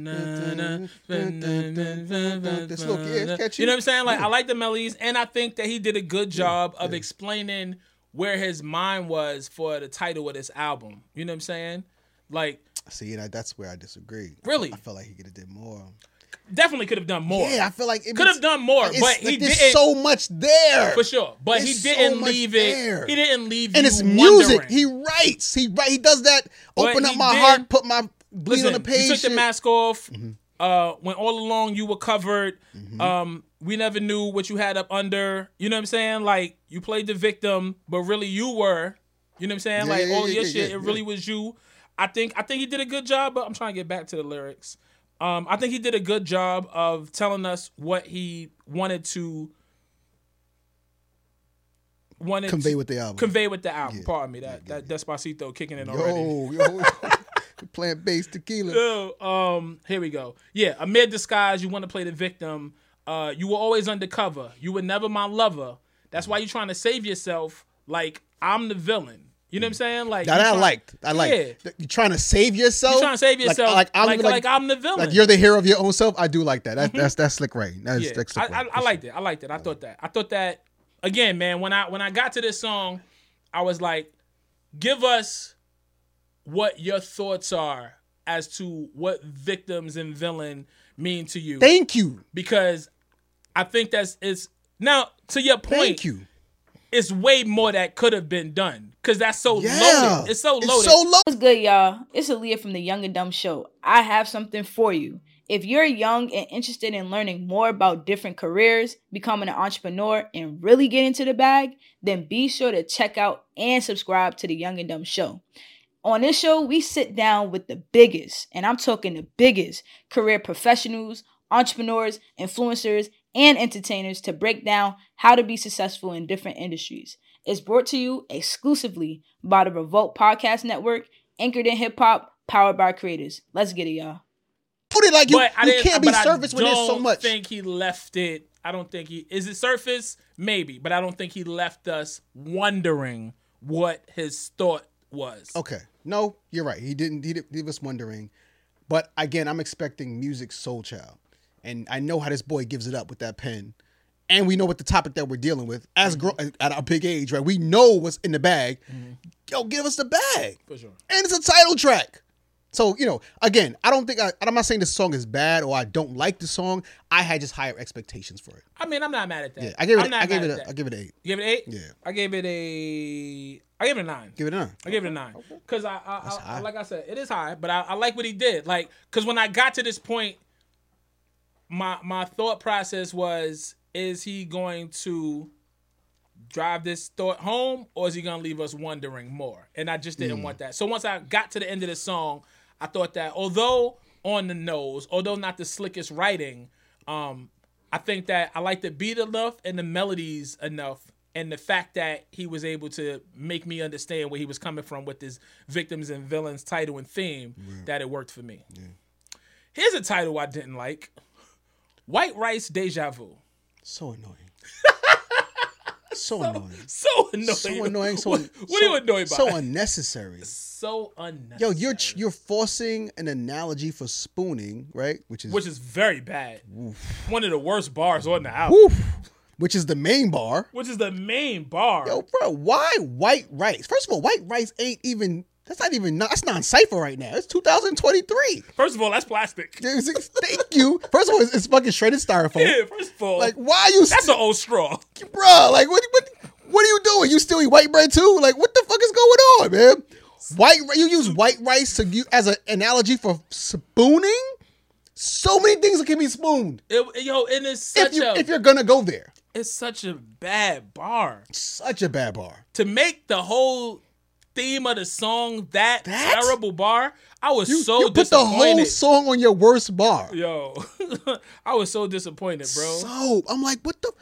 little kid, it's catchy. You know what I'm saying? Like I like the melodies, and I think that he did a good job of explaining where his mind was for the title of this album. You know what I'm saying? Like, See, and I, that's where I disagree. Really? I felt like he could have did more. definitely could have done more. Yeah, I feel like it could have done more, it's- but like, he there's didn't. so much there For sure, but There's he so didn't much leave there. it. He didn't leave and you it's music. wondering. He writes. He write. He does that. But Open up he my did- heart. Put my bleed Listen, on the page. you took the shit. mask off. Uh, when all along you were covered. Um, we never knew what you had up under. You know what I'm saying? Like you played the victim, but really you were. You know what I'm saying? Yeah, like yeah, all yeah, your yeah, shit, yeah, it really yeah. was you. I think I think he did a good job, but I'm trying to get back to the lyrics. Um, I think he did a good job of telling us what he wanted to wanted Convey to with the album. convey with the album. Yeah, Pardon me, that that Despacito kicking in already. Yo, yo, plant based tequila. So, um, here we go. Yeah, amid disguise, you want to play the victim. Uh, you were always undercover. You were never my lover. That's why you're trying to save yourself. Like I'm the villain. You know what I'm saying? Like That you I try- liked. I liked. Yeah. You're trying to save yourself. You're trying to save Like- yourself. Like, I'm like, like, like I'm the villain. like you're the hero of your own self. I do like that. That that's that's slick right. That's, Yeah, that's I, slick I, right. I liked it. I liked it. I thought that. I thought that again, man. When I when I got to this song, I was like, give us what your thoughts are as to what victims and villain mean to you. Thank you. Because I think that's it's now to your point. Thank you. It's way more that could have been done because that's so Yeah. loaded. It's so loaded. It's so low. What's good, y'all? It's Aaliyah from the Young and Dumb Show. I have something for you. If you're young and interested in learning more about different careers, becoming an entrepreneur, and really get into the bag, then be sure to check out and subscribe to the Young and Dumb Show. On this show, we sit down with the biggest, and I'm talking the biggest, career professionals, entrepreneurs, influencers, and entertainers to break down how to be successful in different industries. It's brought to you exclusively by the Revolt Podcast Network, anchored in hip hop, powered by creators. Let's get it, y'all. Put it like you, But I you didn't, can't be but I surface when there's so don't much. think he left it. I don't think he is it surface, maybe, but I don't think he left us wondering what his thought was. Okay. No, you're right. He didn't he didn't leave us wondering. But again, I'm expecting music soul child. And I know how this boy gives it up with that pen. And we know what the topic that we're dealing with. As Mm-hmm. gro- at our big age, right? We know what's in the bag. Yo, give us the bag. For sure. And it's a title track. So, you know, again, I don't think I, I'm not saying this song is bad or I don't like the song. I had just higher expectations for it. I mean, I'm not mad at that. Yeah, I gave it. I'm not I gave mad it. at A, that. I give it an eight. You gave it an eight? Yeah. I gave it a. I gave it a nine. Give it a nine. I gave it a nine because I, I, I, I, high. like I said, it is high, but I, I like what he did. Like, because when I got to this point, my my thought process was: is he going to drive this thought home, or is he going to leave us wondering more? And I just didn't want that. So once I got to the end of the song, I thought that although on the nose, although not the slickest writing, um, I think that I like the beat enough and the melodies enough. And the fact that he was able to make me understand where he was coming from with his victims and villains title and theme, that it worked for me. Yeah. Here's a title I didn't like. White Rice Deja Vu. So annoying. so annoying. So annoying. So annoying. So, what, what are you annoyed by? So unnecessary. So unnecessary. Yo, you're you're forcing an analogy for spooning, right? Which is Which is very bad. Oof. One of the worst bars on the album. Oof. Which is the main bar. Which is the main bar. Yo, bro, why white rice? First of all, white rice ain't even. That's not even. That's non-cypher right now. It's two thousand twenty-three. First of all, that's plastic. Thank you. First of all, it's, it's fucking shredded styrofoam. Yeah. First of all, like why are you? That's st- an old straw, bro. Like what? What? What are you doing? You still eat white bread too? Like what the fuck is going on, man? White you use white rice to you as an analogy for spooning. So many things that can be spooned. It, yo, and it's such If you a if you're gonna go there, it's such a bad bar such a bad bar. to make the whole theme of the song that, That? terrible bar. I was You, so you put the disappointed. whole song on your worst bar. Yo, I was so disappointed, bro. So I'm like, what the?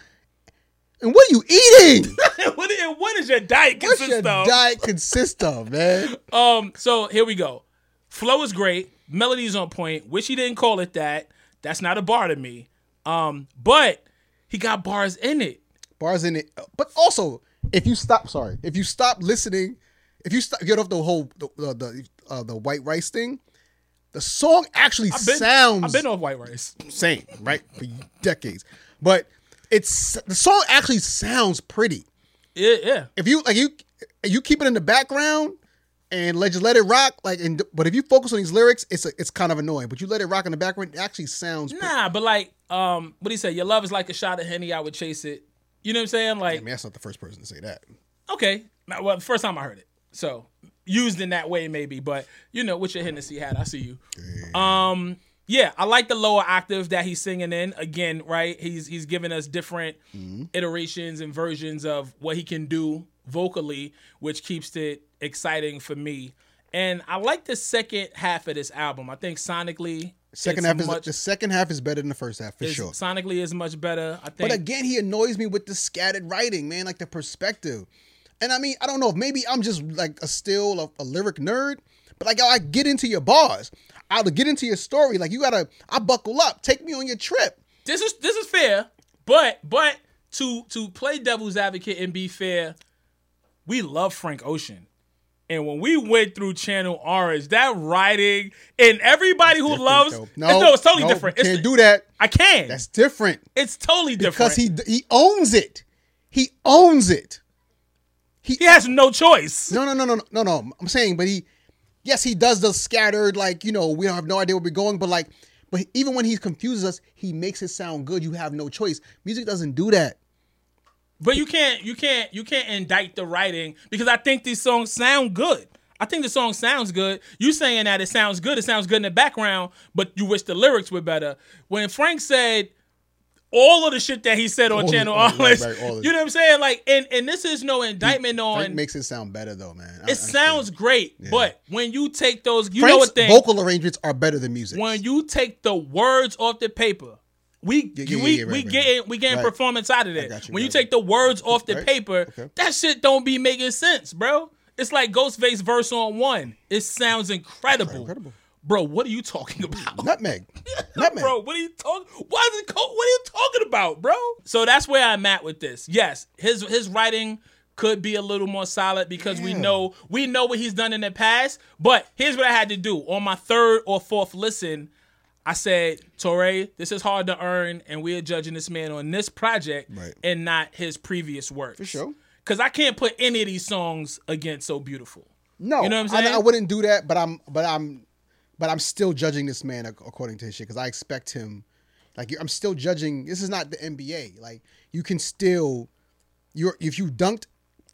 And what are you eating? what, is, what is your diet What's consist your of? diet consist of, man? Um, so here we go. Flow is great. Melody's on point. Wish he didn't call it that. That's not a bar to me. Um, but he got bars in it. Bars in it, but also if you stop, sorry, if you stop listening, if you stop, get off the whole the the the, uh, the white rice thing, the song actually I've been, sounds I've been off white rice. same, right, for decades, but it's the song actually sounds pretty. Yeah, yeah. If you like you you keep it in the background and let just let it rock, like, and but if you focus on these lyrics, it's a, it's kind of annoying. But you let it rock in the background, it actually sounds pretty. Nah, but like, um, what he said, your love is like a shot of Henny, I would chase it. You know what I'm saying? Like, I mean, that's not the first person to say that. okay. Well, first time I heard it. So, used in that way, maybe. But, you know, with your Hennessy hat, I see you. Um, yeah, I like the lower octave that he's singing in. Again, right? He's he's giving us different Mm-hmm. iterations and versions of what he can do vocally, which keeps it exciting for me. And I like the second half of this album. I think sonically, Second it's half is much, the second half is better than the first half for is- sure. Sonically is much better. I think. But again, he annoys me with the scattered writing, man, like the perspective. And I mean, I don't know if maybe I'm just like a still a, a lyric nerd, but like I get into your bars. I'll get into your story. Like you gotta, I buckle up. Take me on your trip. This is this is fair, but but to to play devil's advocate and be fair, we love Frank Ocean. And when we went through Channel Orange, that writing and everybody who Different, loves though. no, no, it's totally no, different. You It's, can't do that. I can. That's different It's totally different. because he he owns it. He owns it. He, he has no choice. no no no no no no. I'm saying, but he, yes, he does the scattered, like, you know, we don't have no idea where we're going, but like, but even when he confuses us, he makes it sound good. You have no choice. Music doesn't do that. But you can't you can't you can't indict the writing because I think these songs sound good. I think the song sounds good. You saying that it sounds good, it sounds good in the background, but you wish the lyrics were better. When Frank said all of the shit that he said on All Channel the- right, Orange, right, all of you know what I'm saying? Like, and, and this is no indictment on. Frank makes it sound better though, man. I- I it sounds great, Yeah. but when you take those, you Frank's know what thing? vocal arrangements are better than music. When you take the words off the paper, we Yeah, yeah, we yeah, yeah, we right, right, getting we getting Right. performance out of that. got you, When you right, take the words off the Right. paper, Okay. that shit don't be making sense, bro. It's like Ghostface verse on one. It sounds incredible. Incredible. Bro, what are you talking about? Nutmeg. Nutmeg. Bro, what are you talking? Why is it cold? What are you talking about, bro? So that's where I'm at with this. Yes, his his writing could be a little more solid because we Yeah. know we know what he's done in the past. But here's what I had to do on my third or fourth listen. I said, Torre, this is hard to earn, and we're judging this man on this project Right. and not his previous works. For sure. Because I can't put any of these songs against So Beautiful. No, You know what I'm I- saying? I, wouldn't do that, but I'm, but I'm, but I'm still judging this man ac- according to his shit because I expect him. Like I'm still judging. This is not the N B A. Like you can still, you're if you dunked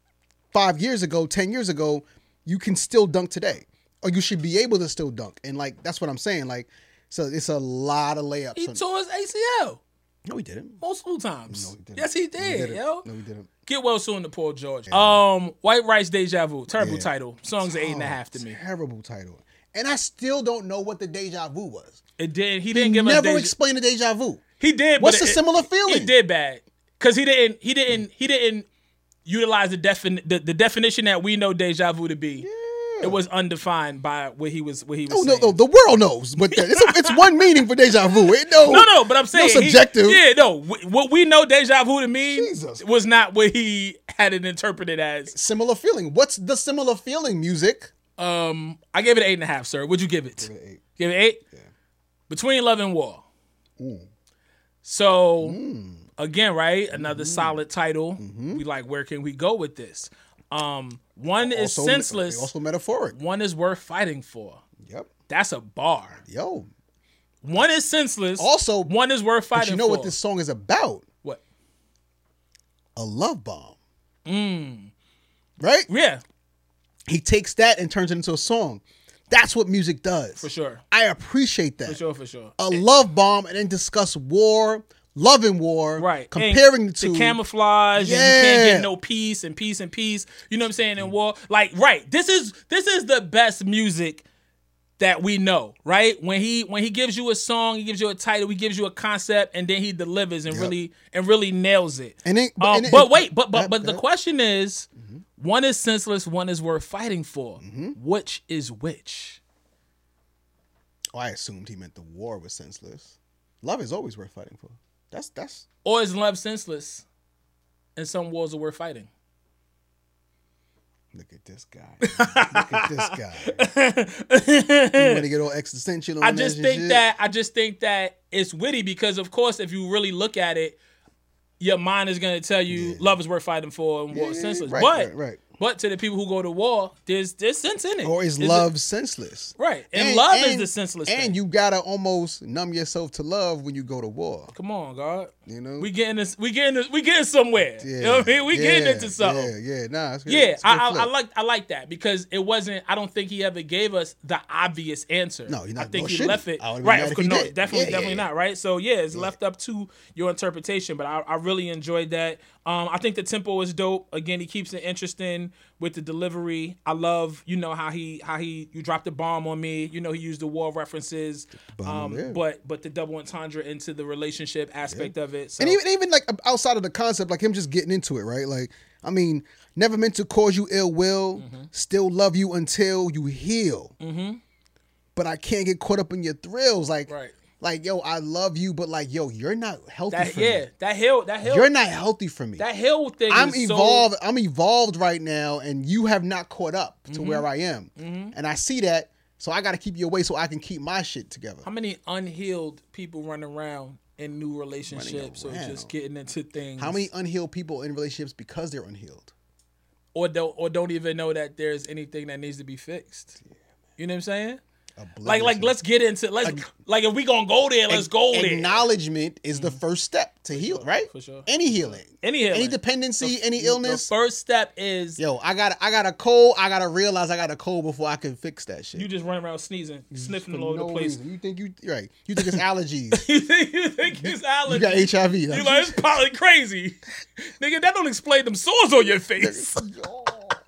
five years ago, ten years ago, you can still dunk today, or you should be able to still dunk. And like that's what I'm saying. Like so, it's a lot of layups. He on- tore his A C L no, he didn't. multiple times. No, he didn't. Yes, he No, he did, didn't. yo. No, he didn't. Get well soon to Paul George. Um, White Rice Deja Vu. Terrible Yeah. title. Song's an eight and a Oh, half to me. Terrible title. And I still don't know what the deja vu was. It did. He He didn't give us never deja. explained the deja vu. He did. What's but the it- similar He feeling? did bad because he didn't. He didn't. He didn't utilize the defin the, the definition that we know deja vu to be. It was undefined by what he was. What he was Oh no, saying. no, the world knows, but it's, a, it's one meaning for deja vu. It, no, No, no, but I'm saying no he- subjective. yeah, no. wh- What we know deja vu to mean Jesus. was not what he had it interpreted as. Similar feeling. What's the similar feeling? Music. Um, I gave it an eight and a half, sir. Would you give it? Give it an eight. Give it eight. Between Love and War. So again, right? Another solid title. We like, where can we go with this? Um, one is Also, senseless. Also metaphoric. One is worth fighting for. Yep. That's a bar. Yo. One is senseless. Also, one is worth fighting But you know for. what this song is about? What? A love bomb. Mm. Right? Yeah. he takes that and turns it into a song. That's what music does. For sure. I appreciate that. For sure, for sure. A love bomb and then discuss war, love and war, Right. comparing and the two. The camouflage, Yeah. and you can't get no peace and peace and peace. You know what I'm saying? In war. Like, right. This is this is the best music that we know, right? When he when he gives you a song, he gives you a title, he gives you a concept, and then he delivers and Yep. really and really nails it. And then, but, Um, and then- but wait, but but Yep, but the yep. question is, Mm-hmm. one is senseless, one is worth fighting for. Mm-hmm. Which is which? Oh, I assumed he meant the war was senseless. Love is always worth fighting for. That's that's. Or is love senseless, and some wars are worth fighting? Look at this guy. Look at this guy. You want to get all existential on I that just shit? think that I just think that it's witty because, of course, if you really look at it, your mind is going to tell you love is worth fighting for and war is Yeah, senseless. right, but right, right. but to the people who go to war, there's there's sense in it. Or is Is it- love senseless? right? And, love is and- the senseless And thing. you gotta almost numb yourself to love when you go to war. Come on, God. You know, We getting this. We getting this. We getting somewhere. yeah, You know what I mean? We getting yeah, into something. Yeah, yeah, nah, it's good. Yeah, It's a good I, I, I flip. like I like that because it wasn't. I don't think he ever gave us the obvious answer. No, you're not- I think nor he should left he. it I would've been right. mad Of if course, he no, did. definitely, Yeah, definitely yeah, not. Right. So yeah, it's left up to your interpretation. But I, I really enjoyed that. Um, I think the tempo is dope. Again, he keeps it interesting with the delivery. I love, you know, how he how he you dropped the bomb on me. You know, he used the war references. bomb, Um, yeah. but but the double entendre into the relationship aspect of it. So And even even like outside of the concept, like him just getting into it, right? Like, I mean, never meant to cause you ill will, Mm-hmm. still love you until you heal. Mm-hmm. But I can't get caught up in your thrills, like, Right. like yo, I love you, but like yo, you're not healthy that for yeah, me. that hill that hill You're not healthy for me. that hill thing. I'm is so- evolved. I'm evolved right now, and you have not caught up to Mm-hmm. where I am. And I see that, so I got to keep you away so I can keep my shit together. How many unhealed people run around in new relationships or around. just getting into things? How many unhealed people in relationships because they're unhealed? or don't or don't even know that there's anything that needs to be fixed? You know what I'm saying? Like like let's get into let's like if we gonna go there, let's go there. Acknowledgement is the first step to heal, right? for sure. Any healing, Any healing. any dependency, any The illness. first step is Yo, I got I got a cold. I gotta realize I got a cold before I can fix that shit. you just run around sneezing, sniffing For all over no the place. reason. You think you right? You think it's allergies? you think you think it's allergies? You got H I V. You like it's probably crazy, nigga. That don't explain them sores on your face. oh,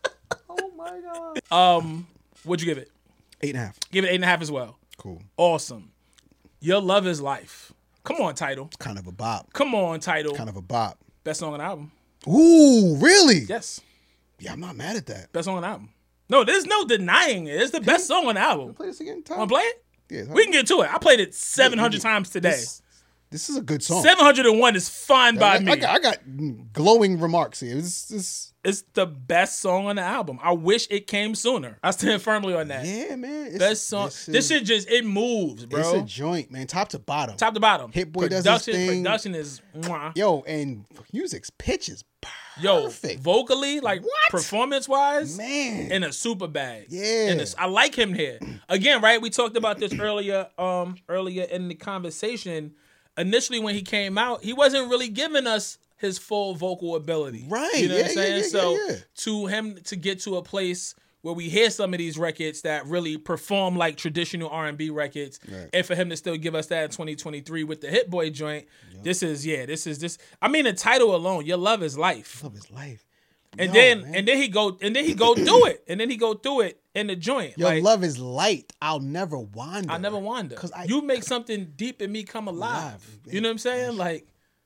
oh my god. Um, what'd you give it? Eight and a half. Give it eight and a half as well. Cool. Awesome. Your love is life. Come on, title. Kind of a bop. Come on, title. Kind of a bop. Best song on the album. Ooh, really? Yes. Yeah, I'm not mad at that. Best song on the album. No, there's no denying it. It's the best song on the album. Play this again, Tom. Want to play it? Yeah, We can get to it. I played it seven hundred Yeah, times today. This, this is a good song. seven hundred one is fine by I, me. I, got, I got glowing remarks here. It's, it's, It's the best song on the album. I wish it came sooner. I stand firmly on that. yeah, man. It's, Best song. This, This is- shit just, it moves, bro. It's a joint, man. Top to bottom. Top to bottom. Hit Boy does production, his thing. Production is, mwah. Yo, and music's pitch is Yo, perfect. vocally, like What? performance wise, Man. in a super bag. Yeah. In a, I like him here. Again, right? We talked about this earlier, um, earlier in the conversation. Initially, when he came out, he wasn't really giving us his full vocal ability. Right. You know Yeah, what I'm yeah, saying? yeah, so yeah, yeah. to him to get to a place where we hear some of these records that really perform like traditional R and B records, Right. and for him to still give us that in twenty twenty-three with the Hit Boy joint, this is yeah, this is this. I mean, the title alone, "Your Love Is Life," Love his life. and Yo, then man. and then he go and then he go do it, and then he go through it in the joint. Your like, love is light. I'll never wander. I never wander. 'Cause I- you make something deep in me come alive. Alive, You know what I'm saying? Like,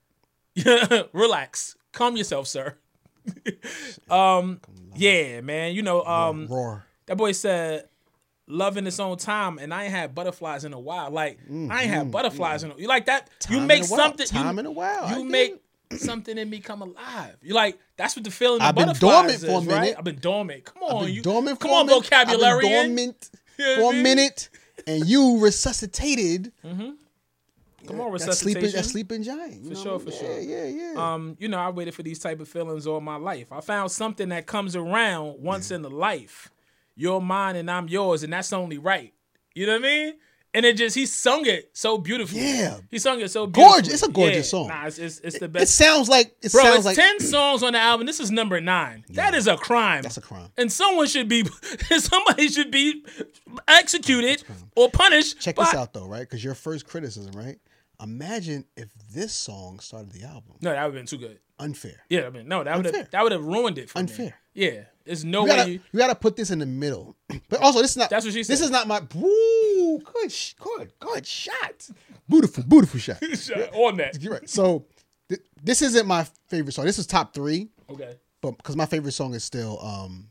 relax, calm yourself, sir. um, yeah, man. You know, um, Roar. that boy said, "Love in its own time," and I ain't had butterflies in a while. Like, I ain't had butterflies in a you like that. Time you in make a while. something. Time you, in a while. I You get make it. something in me come alive. You like that's what the feeling of I've been butterflies dormant is, for a minute. right? I've been dormant. Come on, I've been you. dormant come for a on, minute. vocabulary. I've been dormant You know what for I a mean? minute, and you resuscitated. Come on, That sleeping, resuscitation. that sleeping giant. You For know sure, what I for mean? sure. Yeah, yeah, yeah. Um, you know, I waited for these type of feelings all my life. I found something that comes around once in a life. You're mine and I'm yours, and that's only right. You know what I mean? And it just, he sung it so beautifully. Yeah. He sung it so beautifully. Gorgeous. It's a gorgeous Yeah. song. Nah, it's, it's, it's the It best. sounds like it Bro, sounds it's like ten songs on the album. This is number nine. That is a crime. That's a crime. And someone should be, somebody should be executed or punished. Check by- this out though, right? Because your first criticism, right? Imagine if this song started the album. No, that would have been too good. Unfair. Yeah, I mean, no, that would have Unfair. that would have ruined it for me. Unfair. Yeah, there's no You way. gotta, You, you gotta put this in the middle. But also, this is not. That's what she This said. is not my. Ooh, good, sh- good, good shot. Beautiful, beautiful shot. on that. You're right. So, th- this isn't my favorite song. This is top three, Okay. but because my favorite song is still. um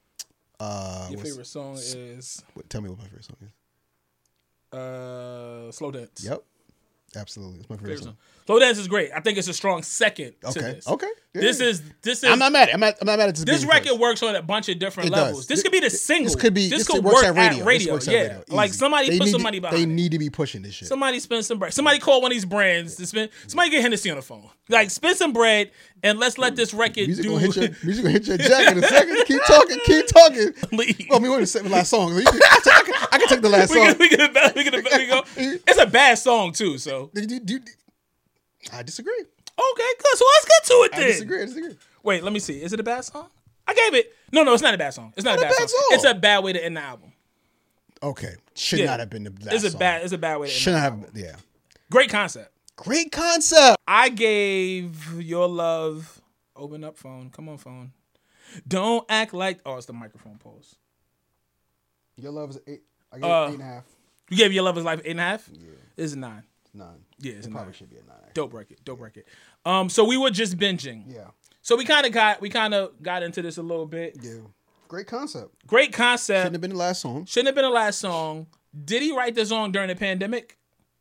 uh Your what's- favorite song is what- Tell me what my favorite song is. uh, Slow Dance. Yep, absolutely, it's my favorite, Favorite song. song. Slow Dance is great. I think it's a strong second to Okay, this. okay. Yeah, This yeah. is this is I'm not mad. I'm not. I'm not mad at this. this being record first. works on a bunch of different It does. levels. This could be the This- single. This could be. This This, could works work at radio. At radio. This works yeah. at radio. Like Easy. somebody They put need somebody to, behind. They it. need to be pushing this shit. Somebody spend some bread. Somebody call one of these brands to spend. Somebody get Hennessy on the phone. Like spend some bread and let's let this record Music do. gonna hit your. Music gonna hit your jack in a second. Keep talking. Keep talking. Leave. Well, I mean, wait a second. Last song. You can- I, can, I, can, I can take the last we song. can, we can, we can, we go. It's a bad song too. So Do- do- do- I disagree. okay, good. So let's get to it I then. disagree. I disagree. Wait, let me see. Is it a bad song? I gave it. No, no, it's not a bad song. It's not, a bad, song. song. It's a bad way to end the album. Okay, should Yeah. not have been the last It's a song. bad. It's a bad way to end. Should the not album. have. Yeah. Great concept. Great concept. I gave Your Love. Open up phone. Come on, phone. Don't act like. Oh, it's the microphone pause. Your love is eight. I gave Uh, it eight and a half. You gave Your Love Is Life eight and a half. Yeah. It's a nine. Nine. Yeah, it's It a probably nine. should be a nine. actually. Dope record. Dope record. Um, so we were just binging. Yeah. So we kind of got we kind of got into this a little bit. Yeah. Great concept. Great concept. Shouldn't have been the last song. Shouldn't have been the last song. Did he write the song during the pandemic?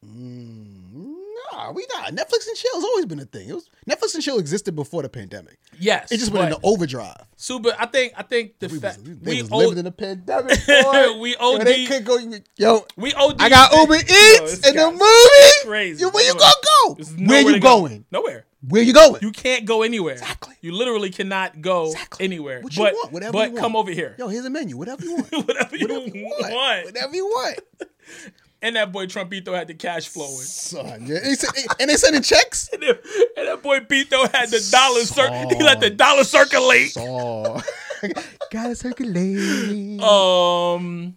Nah, we not. Netflix and chill has always been a thing. It was Netflix and chill existed before the pandemic. Yes. It just went but into overdrive. super. I think. I think the We fact was, they we was o- living in the pandemic. Boy. We Yo, they OD could go. Yo, we O D. I got Uber Eats this and the guy's movie. crazy. Yo, where you Yo, gonna go? There's Where nowhere you to go. going? Nowhere. Where you going? You can't go anywhere. Exactly. You literally cannot go Exactly. anywhere. What you but want? Whatever but you want. come over here. Yo, here's a menu. Whatever you want. Whatever you Whatever you want. want. Whatever you want. And that boy Trumpito had the cash flowing. Son, yeah. And, he said, and they sending checks? And that boy Pito had the dollar cir- He let the dollar circulate. Oh. Gotta circulate. Um.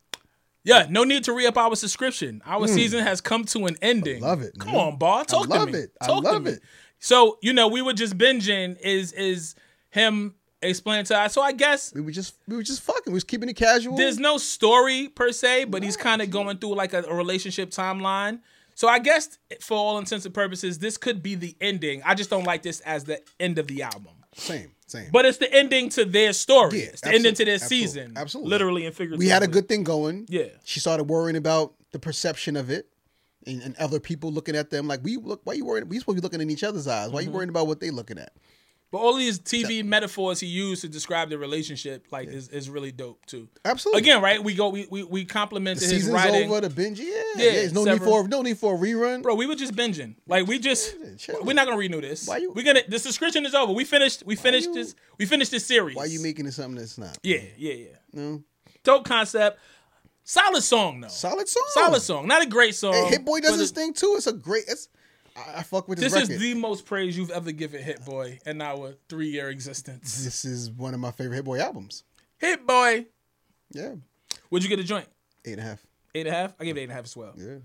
Yeah, no need to re-up our subscription. Our season has come to an ending. love it, Come man. on, Bar. Talk I love to me. it. I Talk to love me. it. So, you know, we were just binging is is him explaining to us. So I guess We were just we were just fucking. We was keeping it casual. there's no story per se, but he's kind of going through like a, a relationship timeline. So I guess for all intents and purposes, this could be the ending. I just don't like this as the end of the album. Same, same. But it's the ending to their story. Yeah, it's the ending to their absolutely, season. absolutely. Literally and figuratively. we had a good thing going. Yeah. She started worrying about the perception of it. And, and other people looking at them like, we look. Why you worried? We supposed to be looking in each other's eyes. Why you Mm-hmm. worrying about what they looking at? But all these T V metaphors he used to describe the relationship, like, is, is really dope too. Absolutely. Again, right? We go, we we, we complimented the his season's writing. over. The binge. Yeah, yeah. Yeah, There's no several- need for no need for a rerun. Bro, we were just binging. Like we just, chill. we're not gonna renew this. Why you- We gonna the subscription is over. We finished. We finished you- this. We finished this series. Why you making it something that's not? Yeah, yeah, yeah. No. Dope concept. Solid song though. Solid song. Solid song. Not a great song. Hey, Hit Boy does but his it- thing too. It's a great. It's I, I fuck with this, This record. is the most praise you've ever given Hit Boy in our three year existence. This is one of my favorite Hit Boy albums. Hit Boy. Yeah, Would you get a joint? eight and a half. Eight and a half? I give it eight and a half as well. Yeah,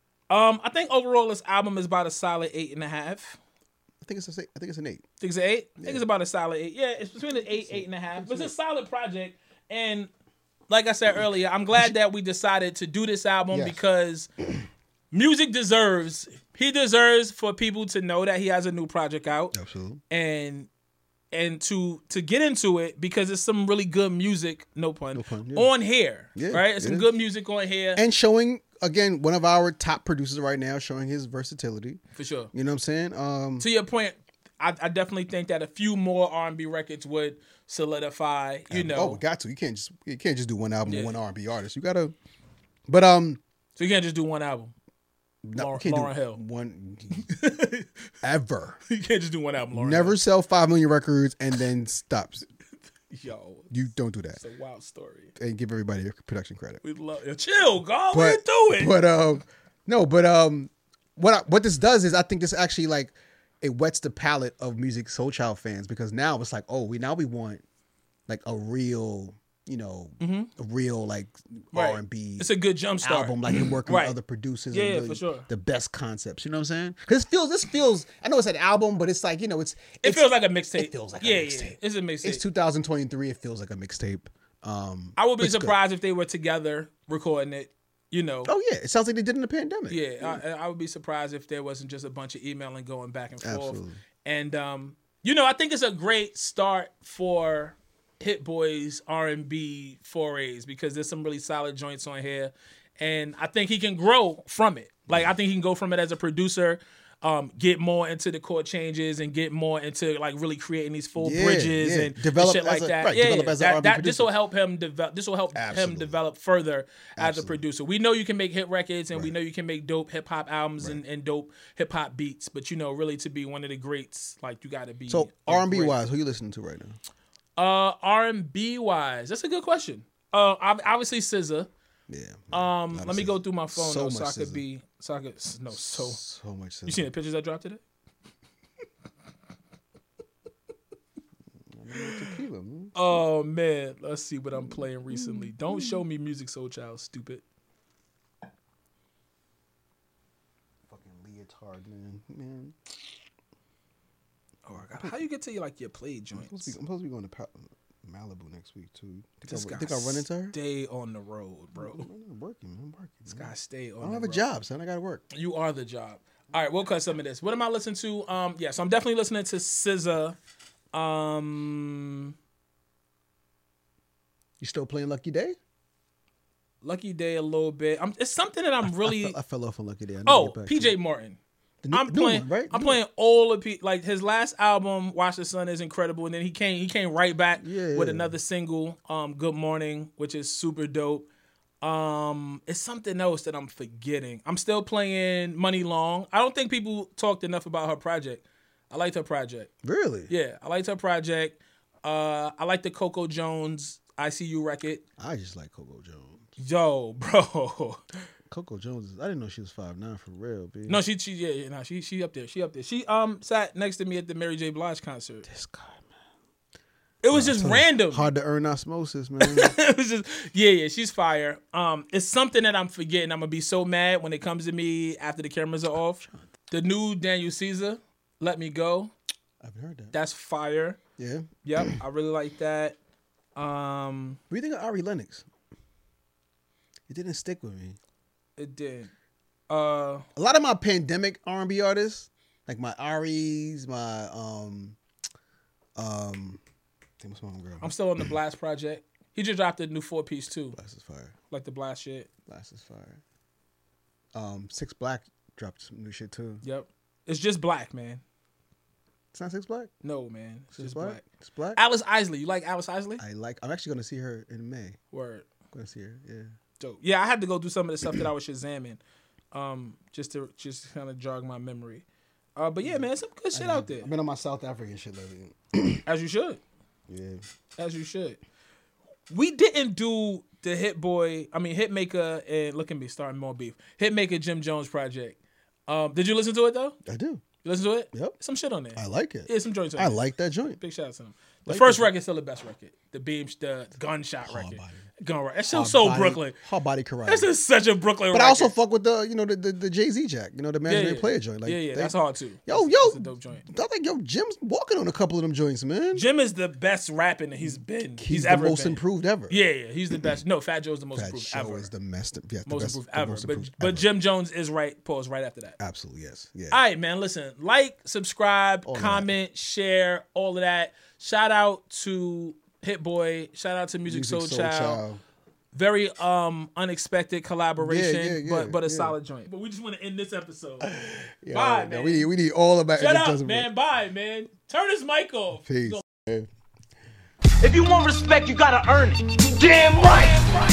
Um, I think overall this album is about a solid eight and a half. I think it's a. I think it's an eight. Think it's an eight? I think it's about a solid eight. Yeah, it's between an eight, eight and a half. But it's a solid project. And like I said earlier, I'm glad that we decided to do this album Yes. because music deserves, he deserves for people to know that he has a new project out. Absolutely. And and to to get into it because it's some really good music, no pun, No pun, yeah. on here. Yeah, right? It's it some is. good music on here. And showing again one of our top producers right now, showing his versatility. for sure. You know what I'm saying? Um, To your point, I, I definitely think that a few more R and B records would solidify, you know. oh, we got to. You can't just you can't just do one album Yeah. with one R and B artist. You gotta. But um, So you can't just do one album. no, Lauryn- you can't do Lauryn Hill. one ever. You can't just do one album, Lauren. Never sell five million records and then stops. Yo, You don't do that. it's a wild story. And give everybody their production credit. We love yo, chill, God. But, What you doing? But um, no, but um, what I, what this does is I think this actually like it whets the palate of Music Soul Child fans because now it's like, oh, we now we want like a real, you know, Mm-hmm. a real like Right. R and B It's a good jump start. album, like him working Right. with other producers. Yeah, and yeah, really for sure. The best concepts, you know what I'm saying? Because it feels, this feels. I know it's an album, but it's like you know, it's. It it's feels like a mixtape. It feels like yeah, a yeah, mixtape. it's a mixtape. It's two thousand twenty-three. It feels like a mixtape. Um, I would be it's good. surprised if they were together recording it. You know. Oh yeah, it sounds like they did in the pandemic. Yeah, I, I would be surprised if there wasn't just a bunch of emailing going back and forth. Absolutely. And um, you know, I think it's a great start for Hit Boy's R and B forays because there's some really solid joints on here, and I think he can grow from it. Like I think he can go from it as a producer, um, get more into the chord changes and get more into like really creating these full Yeah, bridges yeah. and Develop and shit like as a- that. right, yeah, develop yeah. as a that, R and B that this will producer. help him develop. This will help him Absolutely. develop further as a Absolutely. producer. We know you can make hit records and we Right. know you can make dope hip hop albums and, and dope hip hop beats, but you know, really to be one of the greats, like you got to be. So a R and B great- wise, who you listening to right now? uh, R and B wise, that's a good question. Uh, ob- obviously S Z A. Yeah. Um, Lot let of me S Z A. go through my phone So though, much so I S Z could A. be, so I could no. So So much. S Z A. you seen the pictures I dropped today? Tequila, man. Oh man, let's see what I'm playing recently. Don't show me Music Soul Child, stupid. Fucking leotard, man. Man. Oh, I got, how you get to your, like your play I'm supposed, joints? to be, I'm supposed to be going to Pa- Malibu next week too. Think, This I, guy think I'll run into her? Stay on the road, bro. I'm working, man. I'm working. This man. guy stay on. I don't the have a road. job, son. I gotta work. You are the job. All right, we'll cut some of this. What am I listening to? Um, yeah, so I'm definitely listening to S Z A. Um, You still playing Lucky Day? Lucky Day a little bit. I'm, it's something that I'm I, really. fell, I fell off on Lucky Day. I need to oh, get back P to J it. Morton. The new- I'm new playing. one, right? I'm New playing all of P. Like his last album, Watch the Sun, is incredible, and then he came. He came right back Yeah, with yeah. another single, um, Good Morning, which is super dope. Um, it's something else that I'm forgetting. I'm still playing Money Long. I don't think people talked enough about her project. I liked her project. Really? Yeah, I liked her project. Uh, I like the Coco Jones I C U record. I just like Coco Jones. Yo, bro. Coco Jones. Is, I didn't know she was five nine for real, B. No, she she yeah, yeah no, she she up there. She up there. She um sat next to me at the Mary J. Blige concert. This guy, man. It was just random. Hard to earn osmosis, man. It was just yeah, yeah, she's fire. Um, it's something that I'm forgetting. I'm gonna be so mad when it comes to me after the cameras are off. The new Daniel Caesar, Let Me Go. I haven't heard that. That's fire. Yeah. Yep, I really like that. Um, What do you think of Ari Lennox? It didn't stick with me. it did. Uh, A lot of my pandemic R and B artists, like my Aries, my um, um, damn, what's my homegirl? I'm still on the Blast project. He just dropped a new four piece too, Blast is fire. like the Blast shit. Blast is fire. Um, Six Black dropped some new shit too. Yep, it's just Black, man. It's not Six Black. No, man, it's Six just Black. Black. It's Black. Alice Isley, you like Alice Isley? I like. I'm actually gonna see her in May. Word. I'm gonna see her. Yeah. Dope. Yeah, I had to go through some of the stuff that I was shazamming, um, just to just kind of jog my memory. Uh, but yeah, man, some good shit out there, I've been on my South African shit lately. as you should, Yeah. as you should. We didn't do the Hit Boy, I mean Hitmaker, and look at me starting more beef. Hitmaker Jim Jones project. Um, did you listen to it though? I do. You listen to it? Yep. Some shit on there. I like it. Yeah, some joints on I there. like that joint. Big shout out to him. The Like first that. record's still the best record. The beam, the gunshot Hard record. body. Gun record. That's so, Hard so body- Brooklyn. Hard body karate. That's just such a Brooklyn But record. I also fuck with the, you know, the the, the Jay Z Jack, you know, the yeah, imaginary yeah. player joint. Like, yeah, yeah, they- that's hard too. Yo, That's- yo, that's a dope joint. I think yo, Jim's walking on a couple of them joints, man. Jim is the best rapping that he's been. He's, He's the ever most been. improved ever. Yeah, yeah, he's the best. No, Fat Joe's the most That improved show ever. is the master, yeah, the most best, improved the ever. most But improved but ever. Jim Jones is right. Pause right after that. Absolutely, yes, yeah. All right, man. Listen, like, subscribe, All that. comment, share, all of that. Shout out to Hit Boy. Shout out to Music, Music Soul, Soul Child. Child. Very um unexpected collaboration, Yeah, yeah, yeah, but but a yeah. solid joint. But we just want to end this episode. Yeah, Bye, no, man. We need, we need all about Shut it. up, doesn't man. Bye, man. Turn his mic off. Peace. If you want respect, you gotta earn it. Damn right.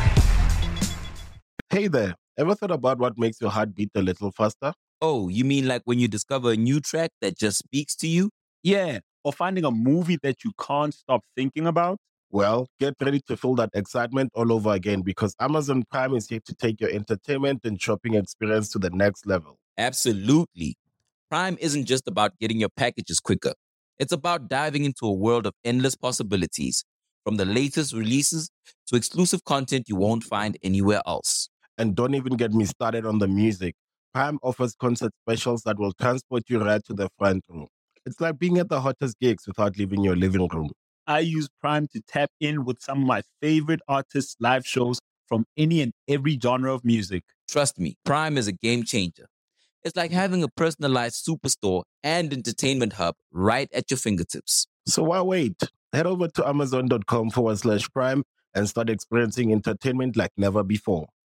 Hey there, ever thought about what makes your heart beat a little faster? Oh, you mean like when you discover a new track that just speaks to you? Yeah, or finding a movie that you can't stop thinking about? Well, get ready to feel that excitement all over again because Amazon Prime is here to take your entertainment and shopping experience to the next level. Absolutely. Prime isn't just about getting your packages quicker. It's about diving into a world of endless possibilities, from the latest releases to exclusive content you won't find anywhere else. And don't even get me started on the music. Prime offers concert specials that will transport you right to the front row. It's like being at the hottest gigs without leaving your living room. I use Prime to tap in with some of my favorite artists' live shows from any and every genre of music. Trust me, Prime is a game changer. It's like having a personalized superstore and entertainment hub right at your fingertips. So why wait? Head over to amazon.com forward slash prime and start experiencing entertainment like never before.